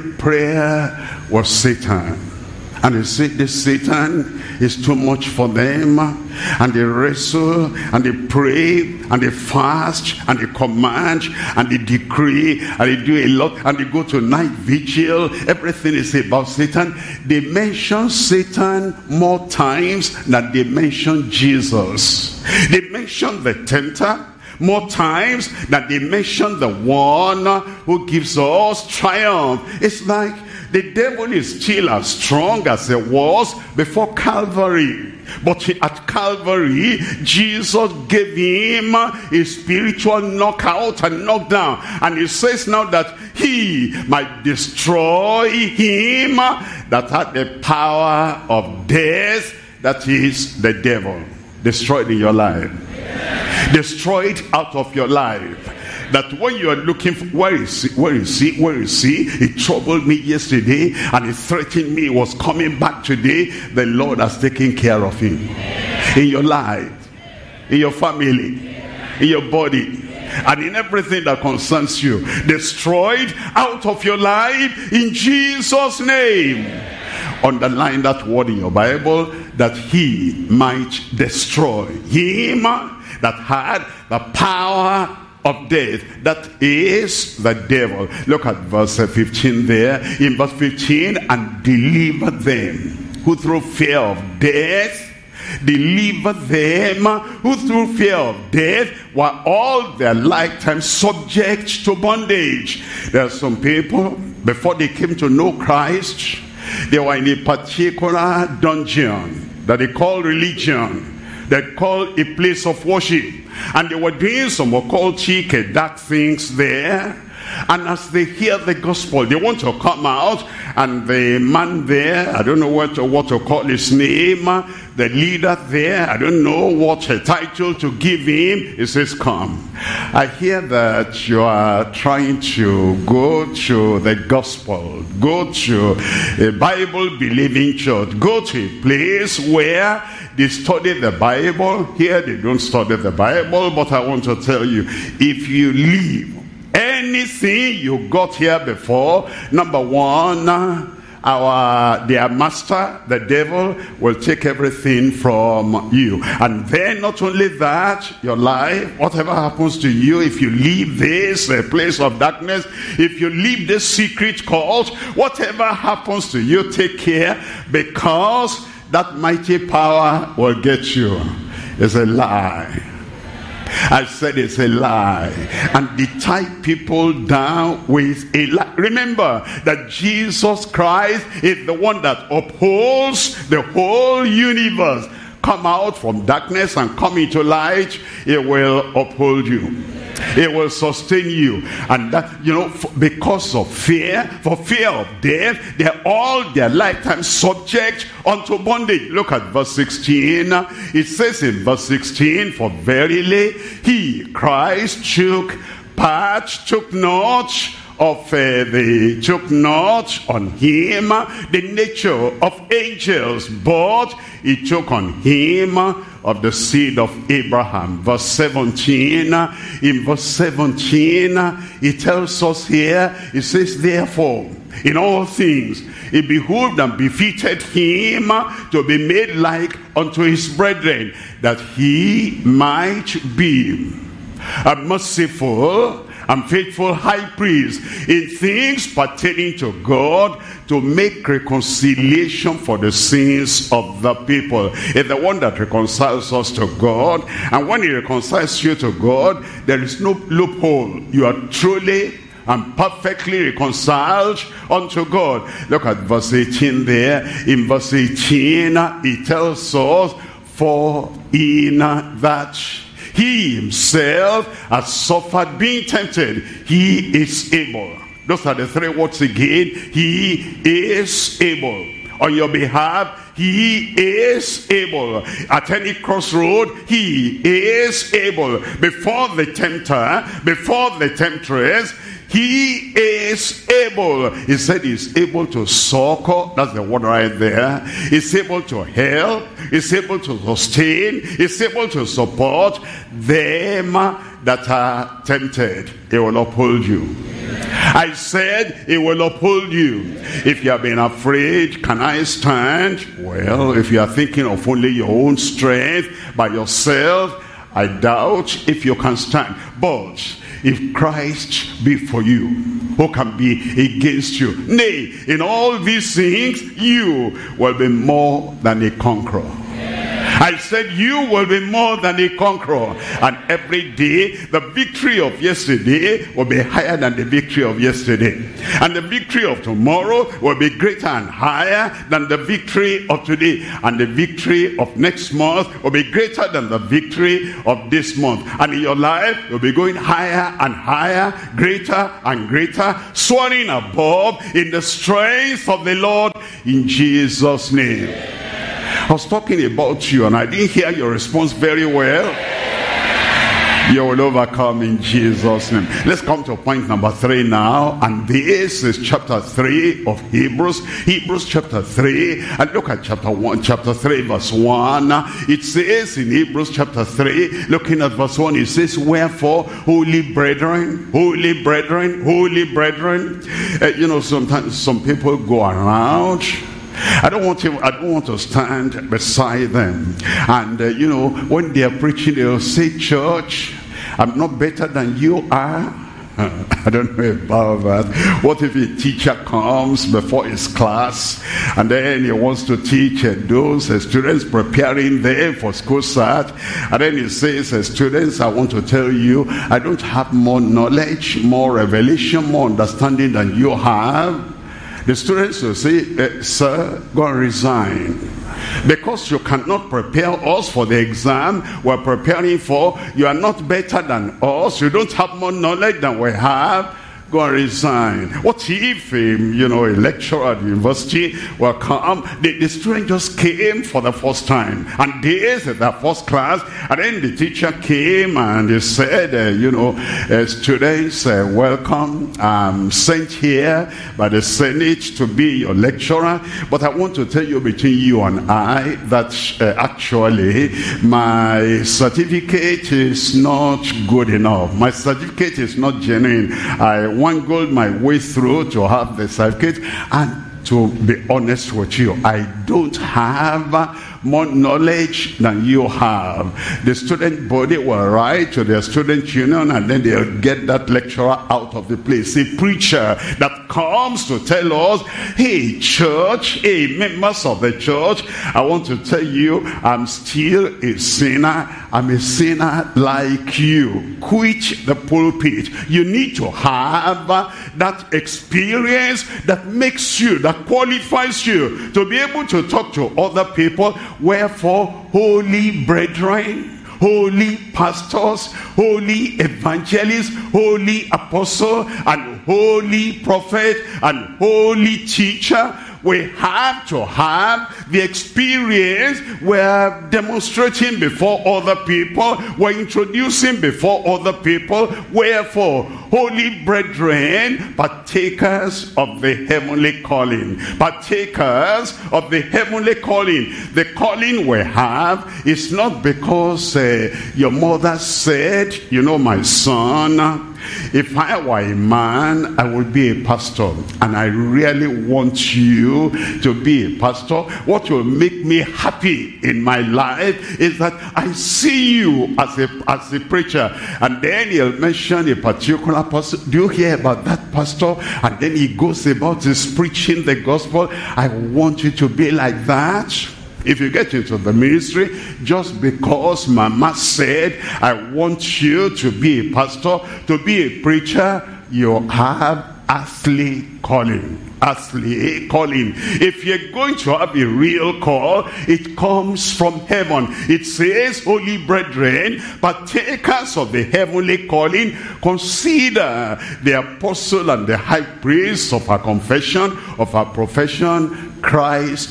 prayer was Satan. And they say this Satan is too much for them. And they wrestle, and they pray, and they fast, and they command, and they decree, and they do a lot, and they go to night vigil. Everything is about Satan. They mention Satan more times than they mention Jesus. They mention the tempter more times than they mention the one who gives us triumph. It's like the devil is still as strong as it was before Calvary. But at Calvary, Jesus gave him a spiritual knockout and knockdown. And he says now that he might destroy him that had the power of death, that is the devil. Destroyed in your life. Destroyed out of your life. That when you are looking for, where is he, where is he, where is he? It troubled me yesterday and it threatened me, it was coming back today. The Lord has taken care of him. In your life, in your family, in your body, and in everything that concerns you. Destroyed out of your life in Jesus' name. Underline that word in your Bible, that he might destroy him that had the power of death, that is the devil. Look at verse fifteen there. In verse fifteen, and deliver them who through fear of death, deliver them who through fear of death were all their lifetime subject to bondage. There are some people, before they came to know Christ, they were in a particular dungeon that they call religion, that call a place of worship. And they were doing some occultic, dark things there. And as they hear the gospel, they want to come out. And the man there, I don't know what to, what to call his name, the leader there, I don't know what a title to give him. He says, come. I hear that you are trying to go to the gospel, go to a Bible-believing church, go to a place where they study the Bible. Here they don't study the Bible, but I want to tell you, if you leave anything you got here before, number one, our their master, the devil, will take everything from you. And then not only that, your life, whatever happens to you, if you leave this uh, place of darkness, if you leave this secret cult, whatever happens to you, take care, because that mighty power will get you. It's a lie. I said it's a lie. And they tie people down with a lie. Remember that Jesus Christ is the one that upholds the whole universe. Come out from darkness and come into light, it will uphold you. It will sustain you. And that, you know, because of fear, for fear of death, they're all their lifetime subject unto bondage. Look at verse sixteen. It says in verse sixteen, for verily he, Christ, took part, took not of uh, the took not on him the nature of angels, but he took on him of the seed of Abraham. Verse seventeen, in verse seventeen, he tells us here, he says, therefore, in all things, it behooved and befitted him to be made like unto his brethren, that he might be a merciful and faithful high priest in things pertaining to God, to make reconciliation for the sins of the people. It's the one that reconciles us to God. And when he reconciles you to God, there is no loophole. You are truly and perfectly reconciled unto God. Look at verse eighteen there. In verse eighteen, he tells us, for in that he himself has suffered being tempted, he is able. Those are the three words again. He is able. On your behalf, he is able. At any crossroad, he is able. Before the tempter, before the temptress, he is able. He said he's able to succor. That's the word right there. He's able to help. He's able to sustain. He's able to support them that are tempted. He will uphold you. I said he will uphold you. If you have been afraid, can I stand? Well, if you are thinking of only your own strength by yourself, I doubt if you can stand. But if Christ be for you, who can be against you? Nay, in all these things, you will be more than a conqueror. I said you will be more than a conqueror. And every day, the victory of yesterday will be higher than the victory of yesterday. And the victory of tomorrow will be greater and higher than the victory of today. And the victory of next month will be greater than the victory of this month. And in your life, you'll be going higher and higher, greater and greater, soaring above in the strength of the Lord in Jesus' name. I was talking about you and I didn't hear your response very well. You will overcome in Jesus' name. Let's come to point number three now. And this is chapter three of Hebrews. Hebrews chapter three. And look at chapter one, chapter three, verse one. It says in Hebrews chapter three, looking at verse one, it says, wherefore, holy brethren, holy brethren, holy brethren. Uh, you know, sometimes some people go around. I don't want to, I don't want to stand beside them. And, uh, you know, when they are preaching, they'll say, church, I'm not better than you are. I don't know about that. What if a teacher comes before his class and then he wants to teach uh, those uh, students, preparing them for school start, and then he says, uh, students, I want to tell you, I don't have more knowledge, more revelation, more understanding than you have. The students will say, uh, sir, go and resign. Because you cannot prepare us for the exam we're preparing for. You are not better than us. You don't have more knowledge than we have. Go and resign. What if, um, you know, a lecturer at the university will come, the, the student just came for the first time, and this is their first class, and then the teacher came and he said, uh, you know, uh, students, uh, welcome. I'm sent here by the Senate to be your lecturer, but I want to tell you between you and I that uh, actually my certificate is not good enough. My certificate is not genuine. I wangled my way through to have the certificate, and to be honest with you, I don't have more knowledge than you have. The student body will write to their student union, and then they'll get that lecturer out of the place. A preacher that comes to tell us, hey church, hey members of the church, I want to tell you, I'm still a sinner. I'm a sinner like you. Quit the pulpit. You need to have that experience that makes you, that qualifies you to be able to talk to other people. Wherefore, holy brethren, holy pastors, holy evangelists, holy apostle, and holy prophet, and holy teacher, we have to have the experience. We're demonstrating before other people, we're introducing before other people. Wherefore, holy brethren, partakers of the heavenly calling, partakers of the heavenly calling. The calling we have is not because uh, your mother said, you know, my son, if I were a man, I would be a pastor, and I really want you to be a pastor. What will make me happy in my life is that I see you as a, as a preacher. And then he'll mention a particular pastor. Do you hear about that pastor? And then he goes about his preaching the gospel. I want you to be like that. If you get into the ministry just because mama said, I want you to be a pastor, to be a preacher, you have earthly calling. Earthly calling. If you're going to have a real call, it comes from heaven. It says, holy brethren, partakers of the heavenly calling, consider the apostle and the high priest of our confession, of our profession, Christ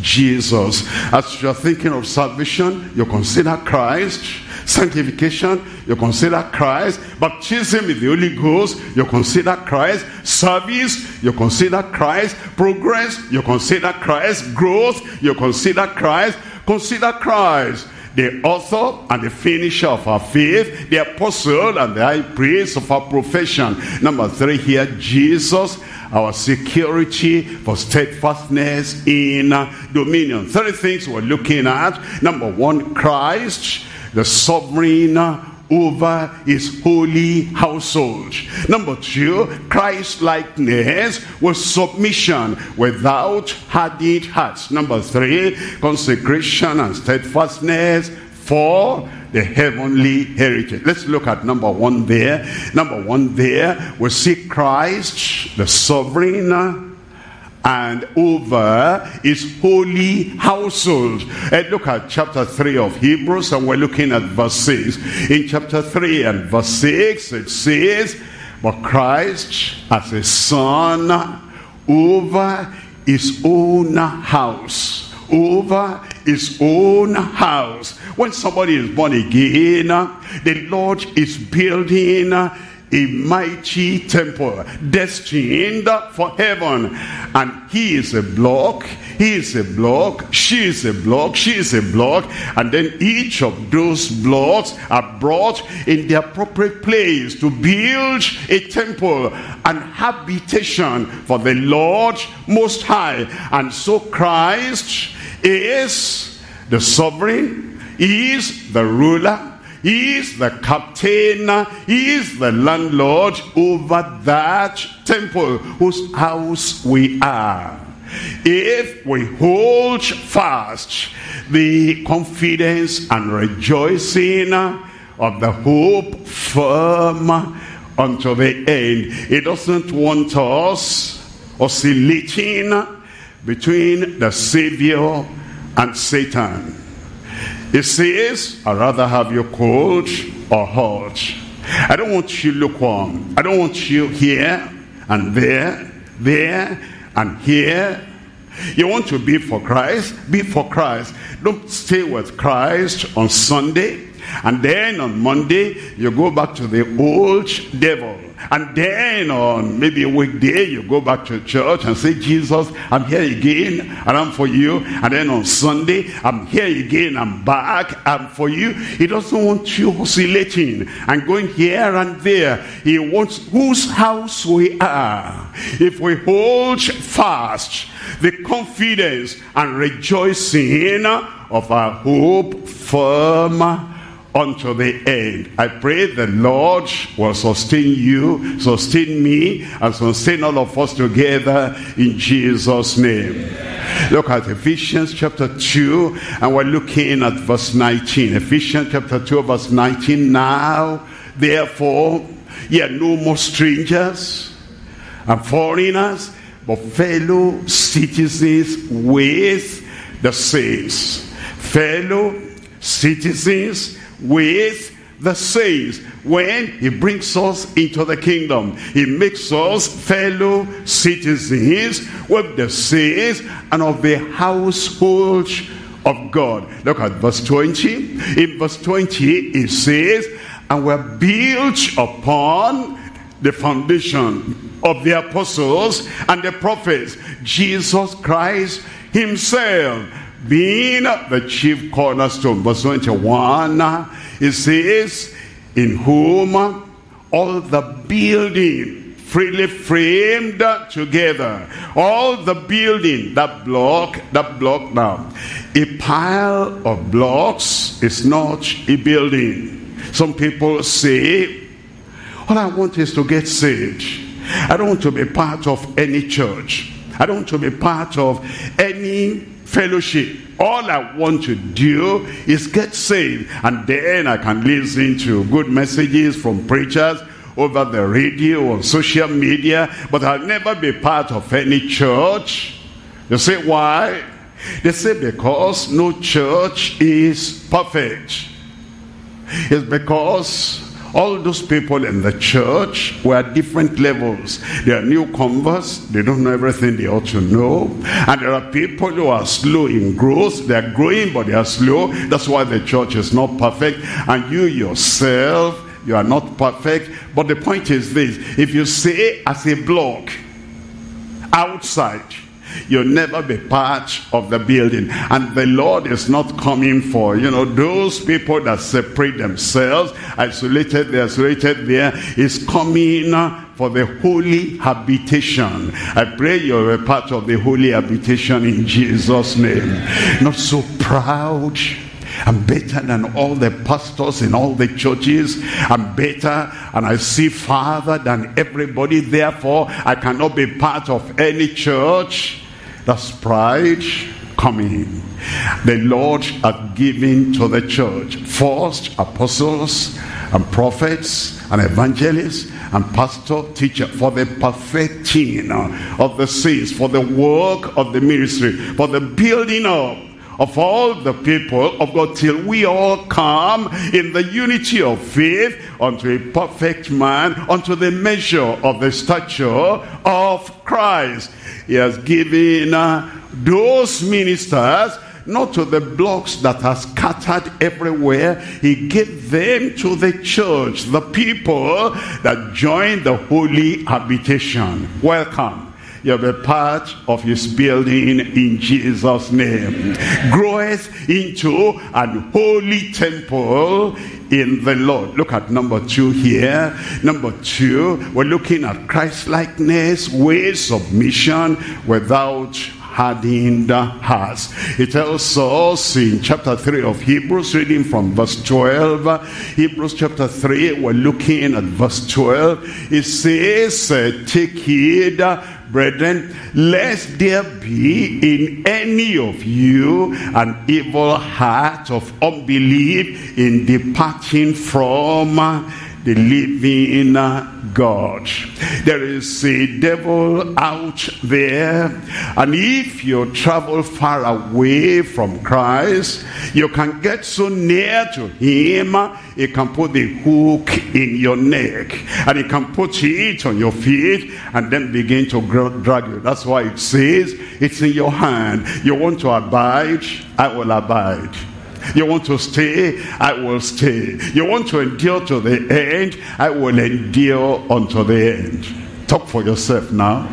Jesus. As you're thinking of salvation, you consider Christ. Sanctification, you consider Christ. Baptism with the Holy Ghost, you consider Christ. Service, you consider Christ. Progress, you consider Christ. Growth, you consider Christ. Consider Christ. the author and the finisher of our faith, the apostle and the high priest of our profession. Number three here, Jesus, our security for steadfastness in dominion. Three things we're looking at. Number one, Christ, the sovereign over his holy household. Number two, Christ-likeness with submission without hardened hearts. Number three, consecration and steadfastness for the heavenly heritage. Let's look at number one there. Number one there, we see Christ, the sovereign and over his holy household. And look at chapter three of Hebrews, and we're looking at verse six. In chapter three and verse six, it says, but Christ as a son over his own house. Over his own house. When somebody is born again, the Lord is building a mighty temple destined for heaven, and he is a block, he is a block, she is a block, she is a block, and then each of those blocks are brought in the appropriate place to build a temple and habitation for the Lord Most High. And so Christ is the sovereign, he is the ruler, he is the captain, he is the landlord over that temple whose house we are. If we hold fast the confidence and rejoicing of the hope firm unto the end, it doesn't want us oscillating between the Savior and Satan. It says, I'd rather have you cold or hot. I don't want you lukewarm. I don't want you here and there, there and here. You want to be for Christ? Be for Christ. Don't stay with Christ on Sunday, and then on Monday you go back to the old devil, and then on maybe a weekday you go back to church and say, Jesus, I'm here again and I'm for you. And then on Sunday, I'm here again, I'm back, I'm for you. He doesn't want you oscillating and going here and there. He wants whose house we are. If we hold fast the confidence and rejoicing of our hope firm unto the end. I pray the Lord will sustain you, sustain me, and sustain all of us together in Jesus' name. Look at Ephesians chapter two, and we're looking at verse nineteen. Ephesians chapter two, verse nineteen. Now, therefore, ye are no more strangers and foreigners, but fellow citizens with the saints. Fellow citizens with the saints. When he brings us into the kingdom, he makes us fellow citizens with the saints and of the household of God. Look at verse twenty. In verse twenty it says, and we're built upon the foundation of the apostles and the prophets, Jesus Christ himself being the chief cornerstone. Verse twenty-one, it says, in whom all the building freely framed together, all the building, that block, that block now, a pile of blocks is not a building. Some people say, all I want is to get saved. I don't want to be part of any church. I don't want to be part of any fellowship. All I want to do is get saved, and then I can listen to good messages from preachers over the radio or social media, but I'll never be part of any church. You say why? They say because no church is perfect. It's because all those people in the church were at different levels. They are new converts. They don't know everything they ought to know. And there are people who are slow in growth. They are growing, but they are slow. That's why the church is not perfect. And you yourself, you are not perfect. But the point is this. If you say as a block outside, you'll never be part of the building. And the Lord is not coming for, you know, those people that separate themselves, isolated there, isolated there. Is coming for the holy habitation. I pray you're a part of the holy habitation in Jesus' name. Not so proud. I'm better than all the pastors in all the churches. I'm better and I see farther than everybody. Therefore, I cannot be part of any church. That's pride coming. The Lord has given to the church first apostles and prophets and evangelists and pastor, teacher, for the perfecting of the saints, for the work of the ministry, for the building up of all the people of God, till we all come in the unity of faith unto a perfect man, unto the measure of the stature of Christ. He has given uh, those ministers not to the blocks that are scattered everywhere. He gave them to the church, the people that join the holy habitation. Welcome. You'll be part of his building in Jesus' name. Groweth into an holy temple in the Lord. Look at number two here. Number two, we're looking at Christ-likeness, with submission, without hardened hearts. It tells us in chapter three of Hebrews, reading from verse twelve. Hebrews chapter three, we're looking at verse twelve. It says, uh, take heed, brethren, lest there be in any of you an evil heart of unbelief in departing from the living God. There is a devil out there, and if you travel far away from Christ, you can get so near to him, he can put the hook in your neck, and he can put it on your feet, and then begin to drag you. That's why it says, it's in your hand. You want to abide, I will abide. You want to stay, I will stay. You want to endure to the end, I will endure unto the end. Talk for yourself now.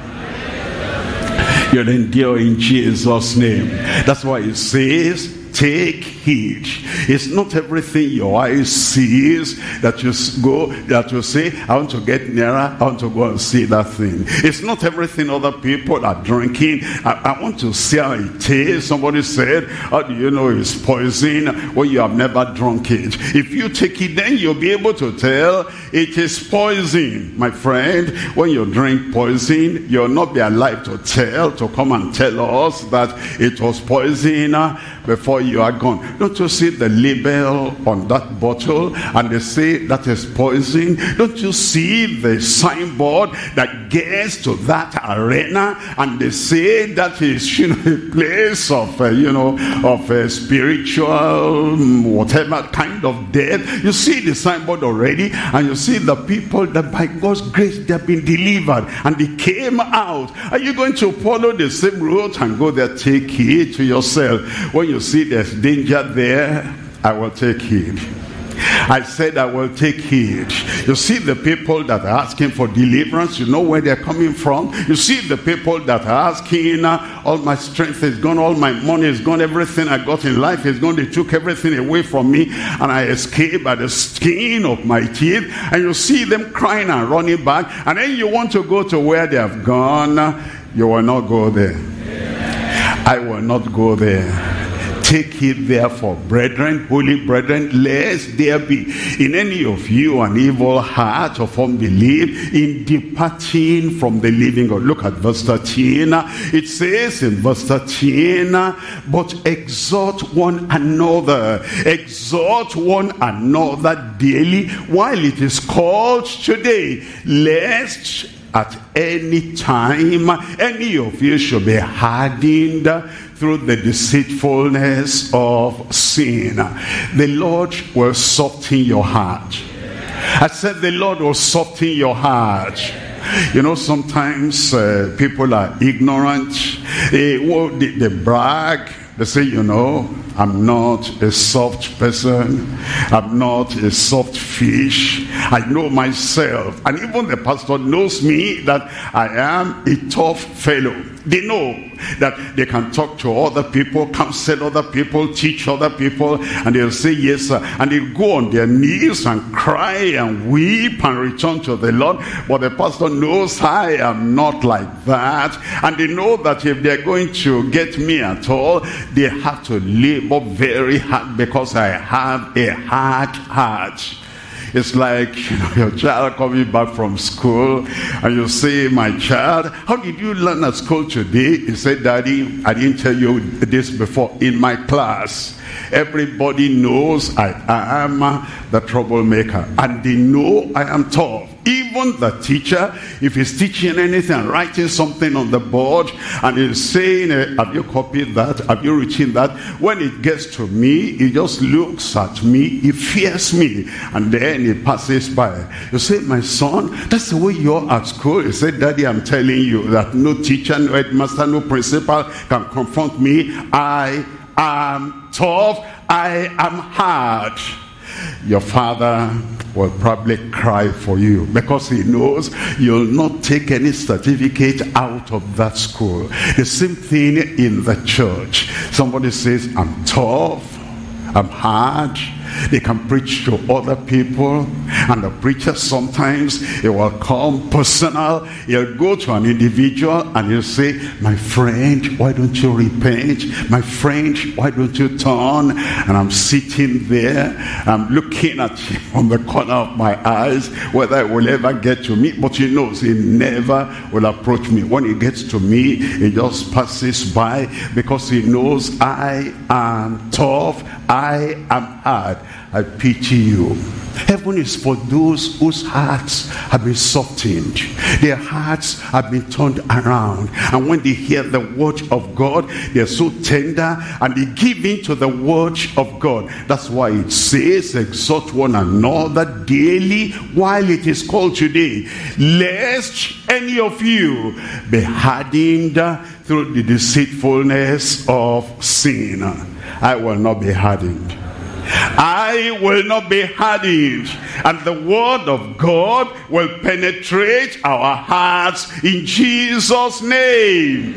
You'll endure in Jesus' name. That's why it says, take heed. It's not everything your eyes sees that you go, that you say, I want to get nearer, I want to go and see that thing. It's not everything other people are drinking. I, I want to see how it tastes. Somebody said, how do you know it's poison when you have never drunk it? If you take it, then you'll be able to tell it is poison. My friend, when you drink poison, you'll not be alive to tell, to come and tell us that it was poison before you are gone. Don't you see the label on that bottle and they say that is poison? Don't you see the signboard that gets to that arena and they say that is, you know, a place of uh, you know of a spiritual whatever kind of death? You see the signboard already, and you see the people that by God's grace they have been delivered and they came out. Are you going to follow the same route and go there? Take heed to yourself. When you see there's danger there, I will take heed. I said I will take heed. You see the people that are asking for deliverance, you know where they're coming from. You see the people that are asking, uh, all my strength is gone, all my money is gone, everything I got in life is gone, they took everything away from me, and I escaped by the skin of my teeth. And you see them crying and running back, and then you want to go to where they have gone. You will not go there. I will not go there. Take heed therefore, brethren, holy brethren, lest there be in any of you an evil heart of unbelief in departing from the living God. Look at verse thirteen. It says in verse thirteen, but exhort one another, exhort one another daily while it is called today, lest at any time any of you should be hardened through the deceitfulness of sin. The Lord will soften your heart. I said the Lord will soften your heart. You know, sometimes uh, people are ignorant. They, well, they, they brag. They say, you know, I'm not a soft person. I'm not a soft fish. I know myself. And even the pastor knows me that I am a tough fellow. They know that they can talk to other people, counsel other people, teach other people, and they'll say yes, sir. And they'll go on their knees and cry and weep and return to the Lord. But the pastor knows I am not like that. And they know that if they're going to get me at all, they have to labor very hard because I have a hard heart. It's like, you know, your child coming back from school and you say, my child, how did you learn at school today? He said, Daddy, I didn't tell you this before. In my class, everybody knows I am the troublemaker. And they know I am tough. Even the teacher, if he's teaching anything, writing something on the board, and he's saying, have you copied that? Have you written that? When it gets to me, he just looks at me, he fears me, and then he passes by. You say, my son, that's the way you're at school. He said, Daddy, I'm telling you that no teacher, no headmaster, no principal can confront me. I am tough. I am hard. Your father will probably cry for you because he knows you'll not take any certificate out of that school. The same thing in the church. Somebody says, I'm tough, I'm hard. They can preach to other people, and the preacher sometimes he will come personal. He'll go to an individual and he'll say, my friend, why don't you repent? My friend, why don't you turn? And I'm sitting there, I'm looking at him from the corner of my eyes, whether it will ever get to me. But he knows he never will approach me. When he gets to me, he just passes by because he knows I am tough, I am hard. I pity you. Heaven is for those whose hearts have been softened. Their hearts have been turned around. And when they hear the word of God, they're so tender and they give in to the word of God. That's why it says, exhort one another daily while it is called today, lest any of you be hardened through the deceitfulness of sin. I will not be hardened. I will not be hardened, and the word of God will penetrate our hearts in Jesus' name.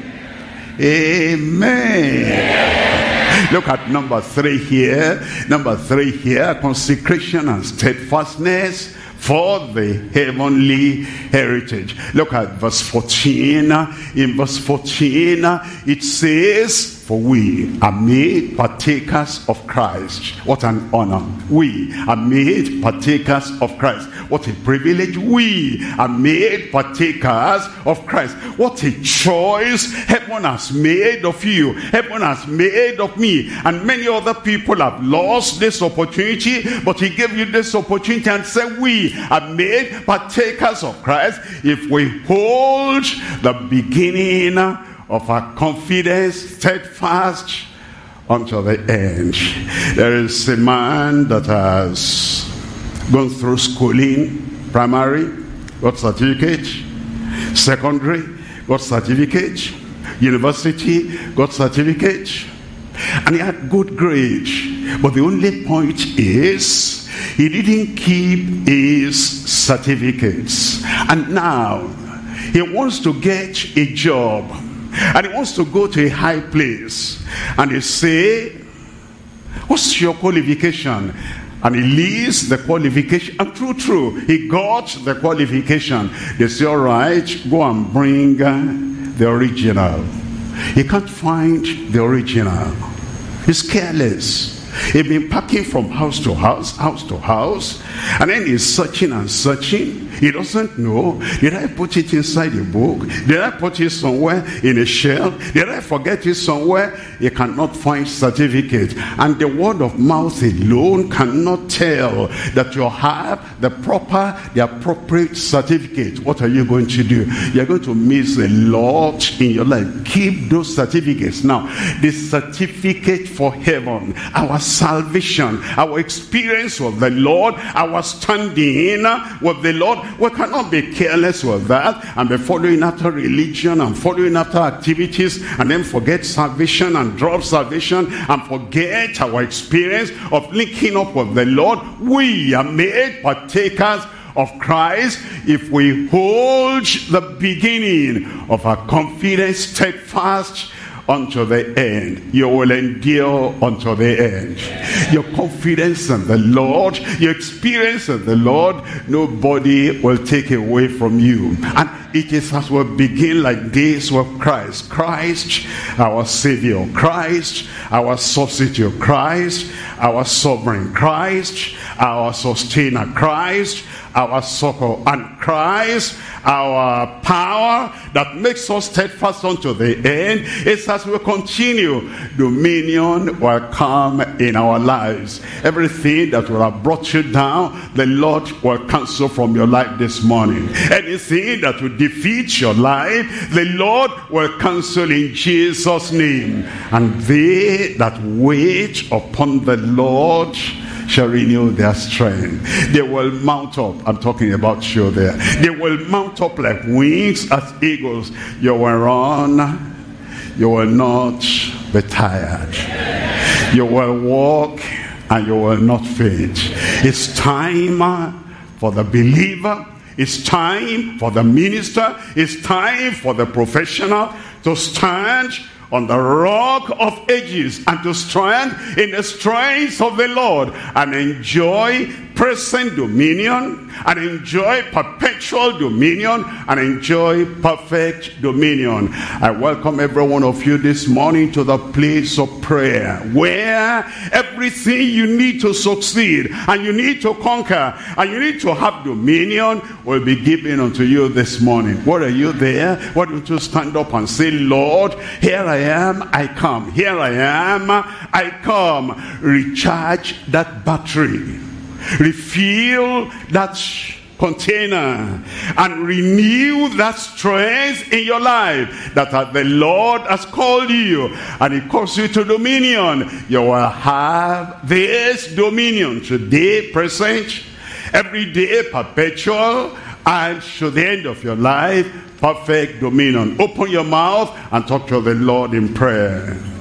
Amen. Amen. Look at number three here. Number three here, consecration and steadfastness for the heavenly heritage. Look at verse fourteen. In verse fourteen, it says, for we are made partakers of Christ. What an honor. We are made partakers of Christ. What a privilege. We are made partakers of Christ. What a choice heaven has made of you. Heaven has made of me. And many other people have lost this opportunity, but he gave you this opportunity and said, we are made partakers of Christ if we hold the beginning of our confidence steadfast unto the end. There is a man that has gone through schooling, primary, got certificate, secondary, got certificate, university, got certificate, and he had good grades. But the only point is, he didn't keep his certificates. And now, he wants to get a job. And he wants to go to a high place. And they say, what's your qualification? And he lists the qualification. And true, true, he got the qualification. They say, all right, go and bring the original. He can't find the original. He's careless. He's been packing from house to house, house to house. And then he's searching and searching. He doesn't know. Did I put it inside a book? Did I put it somewhere in a shelf? Did I forget it somewhere? He cannot find certificate. And the word of mouth alone cannot tell that you have the proper, the appropriate certificate. What are you going to do? You're going to miss a lot in your life. Keep those certificates. Now, the certificate for heaven, our salvation, our experience with the Lord, our standing with the Lord, We cannot be careless with that and be following after religion and following after activities and then forget salvation and drop salvation and forget our experience of linking up with the Lord. We are made partakers of Christ if we hold the beginning of our confidence steadfast unto the end. You will endure unto the end. Your confidence in the Lord, your experience in the Lord, nobody will take away from you. And it is as we begin like this with Christ. Christ, our Savior. Christ, our substitute. Christ, our sovereign. Christ, our sustainer. Christ, our succor, and Christ, our power that makes us steadfast unto the end. It's as we continue, dominion will come in our lives. Everything that will have brought you down, the Lord will cancel from your life this morning. Anything that will defeat your life, the Lord will cancel in Jesus' name. And they that wait upon the Lord shall renew their strength. They will mount up. I'm talking about you there. They will mount up like wings as eagles. You will run. You will not be tired. You will walk and you will not faint. It's time for the believer. It's time for the minister. It's time for the professional to stand on the rock of ages and to stand in the strength of the Lord and enjoy present dominion and enjoy perpetual dominion and enjoy perfect dominion. I welcome every one of you this morning to the place of prayer where everything you need to succeed and you need to conquer and you need to have dominion will be given unto you this morning. What are you there? Why don't you stand up and say, Lord, here I am, I come. Here I am, I come. Recharge that battery. Refill that container and renew that strength in your life that uh, the Lord has called you and He calls you to dominion. You will have this dominion today, present, every day, perpetual, and to the end of your life, perfect dominion. Open your mouth and talk to the Lord in prayer.